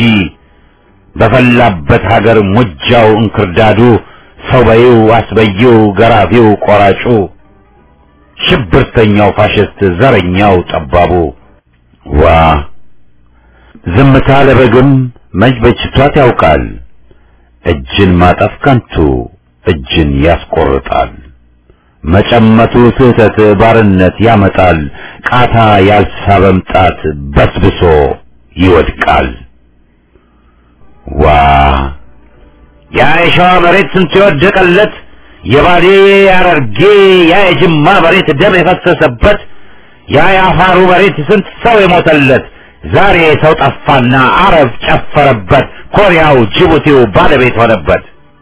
በፈላበት ሀገር ሙጃው እንክርዳዱ፣ ሰው በይው አስበይው ገራፊው ቆራጩ፣ ሽብርተኛው ፋሽስት ዘረኛው ጠባቡ። ዋ ዝምታ ለበግም መች በጅቷት ያውቃል፣ እጅን ማጠፍ ከንቱ እጅን ያስቆርጣል። መጨመቱ ስህተት ባርነት ያመጣል፣ ቃታ ያልሳበም ጣት በስብሶ ይወድቃል። ዋ ያ የሸዋ መሬት ስንቱ የወደቀለት፣ የባሌ ያረርጌ ያ የጅማ መሬት ደም የፈሰሰበት፣ ያ የአፋሩ መሬት ስንት ሰው የሞተለት፣ ዛሬ ሰው ጠፋና አረብ ጨፈረበት፣ ኮሪያው ጅቡቲው ባለቤት ሆነበት።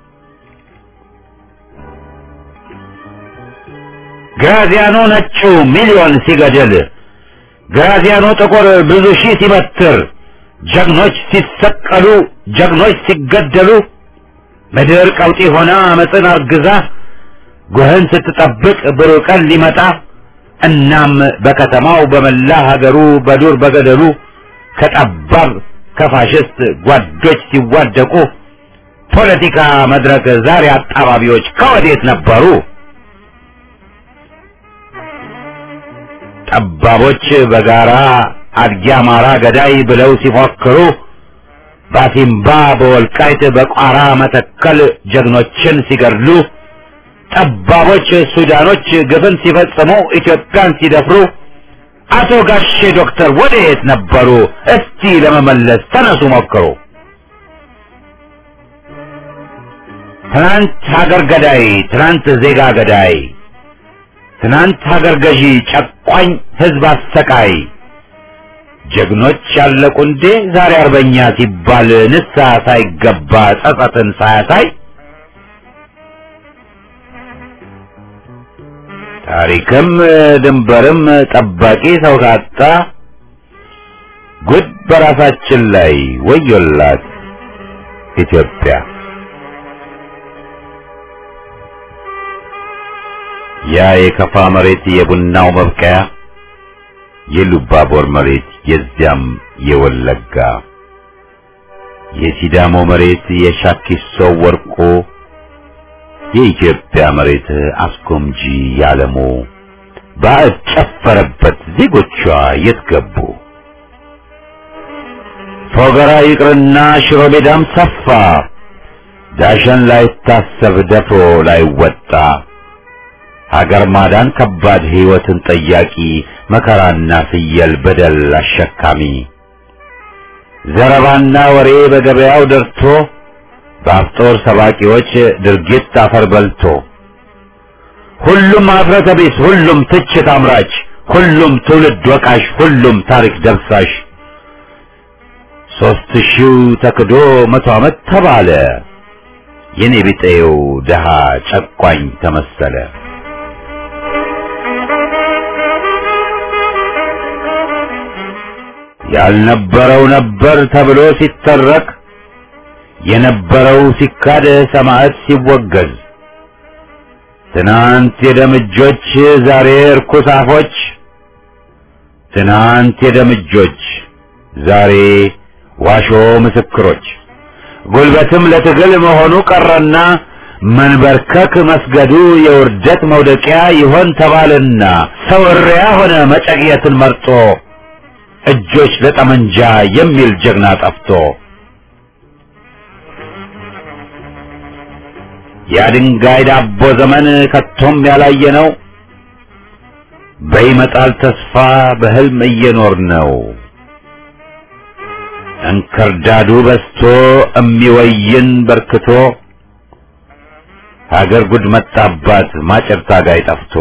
ግራዚያኖ ነጩ ሚሊዮን ሲገድል፣ ግራዚያኖ ጥቁር ብዙ ሺህ ሲበትር፣ ጀግኖች ሲሰቀሉ ጀግኖች ሲገደሉ፣ ምድር ቀውጢ ሆና አመፅን አርግዛ ጎህን ስትጠብቅ ብሩህ ቀን ሊመጣ፣ እናም በከተማው በመላ ሀገሩ በዱር በገደሉ ከጠባብ ከፋሽስት ጓዶች ሲዋደቁ፣ ፖለቲካ መድረክ ዛሬ አጣባቢዎች ከወዴት ነበሩ? ጠባቦች በጋራ አድጊ አማራ ገዳይ ብለው ሲፎክሩ፣ ባሲምባ በወልቃይት በቋራ መተከል ጀግኖችን ሲገድሉ፣ ጠባቦች ሱዳኖች ግፍን ሲፈጽሙ ኢትዮጵያን ሲደፍሩ፣ አቶ ጋሼ ዶክተር ወዴት ነበሩ? እስቲ ለመመለስ ተነሱ ሞክሩ። ትናንት ሀገር ገዳይ ትናንት ዜጋ ገዳይ፣ ትናንት ሀገር ገዢ ጨቋኝ ህዝብ አሰቃይ፣ ጀግኖች ያለቁ እንዴ ዛሬ አርበኛ ሲባል ንስሐ ሳይገባ ጸጸትን ሳያሳይ? ታሪክም ድንበርም ጠባቂ ሰው ካጣ፣ ጉድ በራሳችን ላይ ወዮላት ኢትዮጵያ። ያ የከፋ መሬት የቡናው መብቀያ፣ የሉባቦር መሬት የዚያም የወለጋ፣ የሲዳሞ መሬት የሻኪሶ ወርቆ፣ የኢትዮጵያ መሬት አስጎምጂ ያለሞ፣ ባዕድ ጨፈረበት ዜጎቿ የት ገቡ? ፎገራ ይቅርና ሽሮ ሜዳም ሰፋ፣ ዳሸን ላይታሰብ ደፍሮ ላይወጣ፣ ሀገር ማዳን ከባድ ሕይወትን ጠያቂ፣ መከራና ፍየል በደል አሸካሚ፣ ዘረባና ወሬ በገበያው ደርቶ፣ በአፍጦር ሰባቂዎች ድርጊት አፈር በልቶ፣ ሁሉም አፍረተ ቢስ ሁሉም ትችት አምራች፣ ሁሉም ትውልድ ወቃሽ ሁሉም ታሪክ ደብሳሽ፣ 3000 ተክዶ 100 ዓመት ተባለ፣ የኔ ቢጤው ደሃ ጨቋኝ ተመሰለ። ያልነበረው ነበር ተብሎ ሲተረክ፣ የነበረው ሲካድ ሰማዕት ሲወገዝ፣ ትናንት የደምጆች ዛሬ እርኩስ አፎች፣ ትናንት የደምጆች ዛሬ ዋሾ ምስክሮች፣ ጉልበትም ለትግል መሆኑ ቀረና መንበርከክ መስገዱ የውርደት መውደቂያ ይሆን ተባለና ሰው እሪያ ሆነ መጨቅየትን መርጦ እጆች ለጠመንጃ የሚል ጀግና ጠፍቶ የድንጋይ ዳቦ ዘመን ከቶም ያላየ ነው። በይመጣል ተስፋ በህልም እየኖር ነው። እንክርዳዱ በስቶ እሚወይን በርክቶ ሀገር ጉድ መጣባት ማጨር ታጋይ ጠፍቶ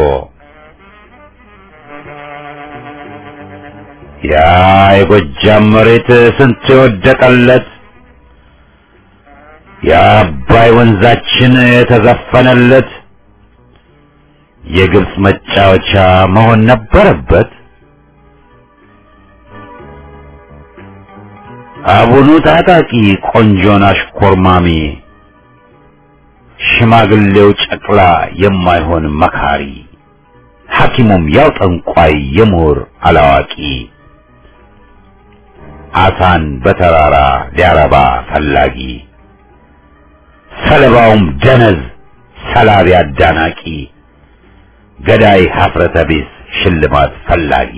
ያ የጎጃም መሬት ስንት የወደቀለት የአባይ ወንዛችን የተዘፈነለት የግብጽ መጫወቻ መሆን ነበረበት። አቡኑ ታጣቂ ቆንጆን አሽኮርማሚ ሽማግሌው ጨቅላ የማይሆን መካሪ ሐኪሙም ያው ጠንቋይ የምሁር አላዋቂ አሳን በተራራ ሊያረባ ፈላጊ ሰለባውም ደነዝ ሰላቢ አዳናቂ ገዳይ ሀፍረተ ቢስ ሽልማት ፈላጊ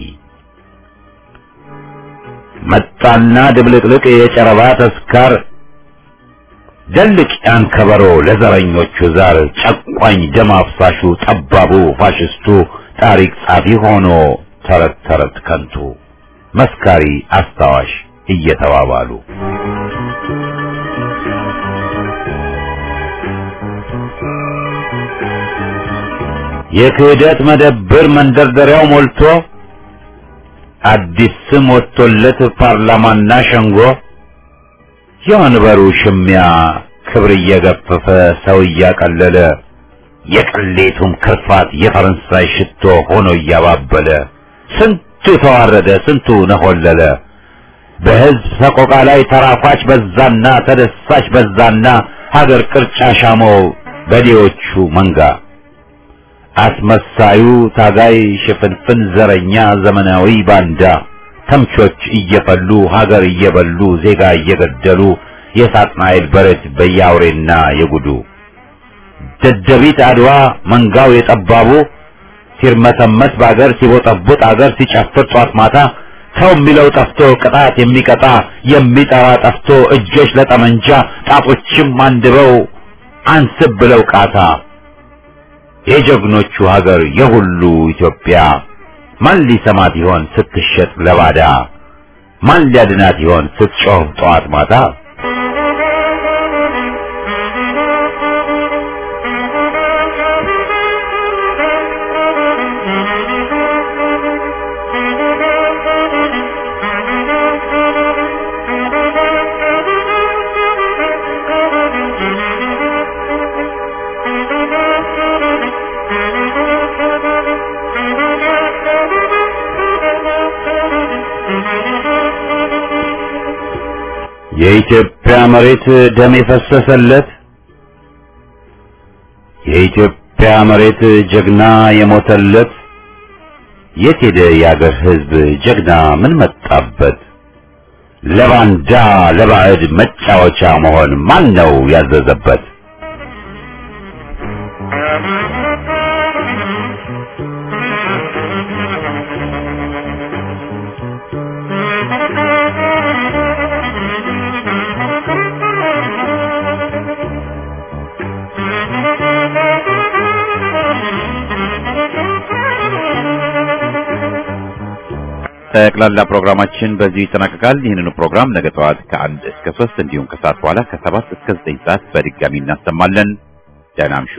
መጣና ድብልቅልቅ የጨረባ ተስካር ደልቅ ያን ከበሮ ለዘረኞቹ ዛር ጨቋኝ ደም አፍሳሹ ጠባቡ ፋሽስቱ ታሪክ ጻፊ ሆኖ ተረት ተረት ከንቱ መስካሪ አስታዋሽ እየተባባሉ የክህደት መደብር መንደርደሪያው ሞልቶ አዲስ ስም ወጥቶለት ፓርላማና ሸንጎ የወንበሩ ሽሚያ ክብር እየገፈፈ ሰው እያቀለለ የቅሌቱም ክርፋት የፈረንሳይ ሽቶ ሆኖ እያባበለ ስንቱ ተዋረደ ስንቱ ነሆለለ በህዝብ ሰቆቃ ላይ ተራፋች በዛና ተደሳች በዛና ሀገር ቅርጫ ሻመው በዴዎቹ መንጋ አስመሳዩ ታጋይ ሽፍንፍን ዘረኛ ዘመናዊ ባንዳ ተምቾች እየፈሉ ሀገር እየበሉ ዜጋ እየገደሉ የሳጥናኤል በረት በያውሬና የጉዱ ደደቢት አድዋ መንጋው የጠባቡ ሲርመሰመስ በአገር ሲቦጠቡጥ አገር ሲጨፍር ጧት ማታ ሰው የሚለው ጠፍቶ ቅጣት የሚቀጣ የሚጠራ ጠፍቶ እጆች ለጠመንጃ ጣቶችም አንድበው አንስብ ብለው ቃታ የጀግኖቹ ሀገር የሁሉ ኢትዮጵያ ማን ሊሰማት ይሆን ስትሸጥ ለባዳ ማን ሊያድናት ይሆን ስትጮህ ጧት ማታ የኢትዮጵያ መሬት ደም የፈሰሰለት የኢትዮጵያ መሬት ጀግና የሞተለት የት ሄደ የአገር ሕዝብ ጀግና ምን መጣበት ለባንዳ ለባዕድ መጫወቻ መሆን ማን ነው ያዘዘበት ጠቅላላ ፕሮግራማችን በዚህ ይጠናቀቃል። ይህንኑ ፕሮግራም ነገ ጠዋት ከ1 እስከ 3 እንዲሁም ከሰዓት በኋላ ከ7 እስከ 9 ሰዓት በድጋሚ እናሰማለን። ደህና እምሹ።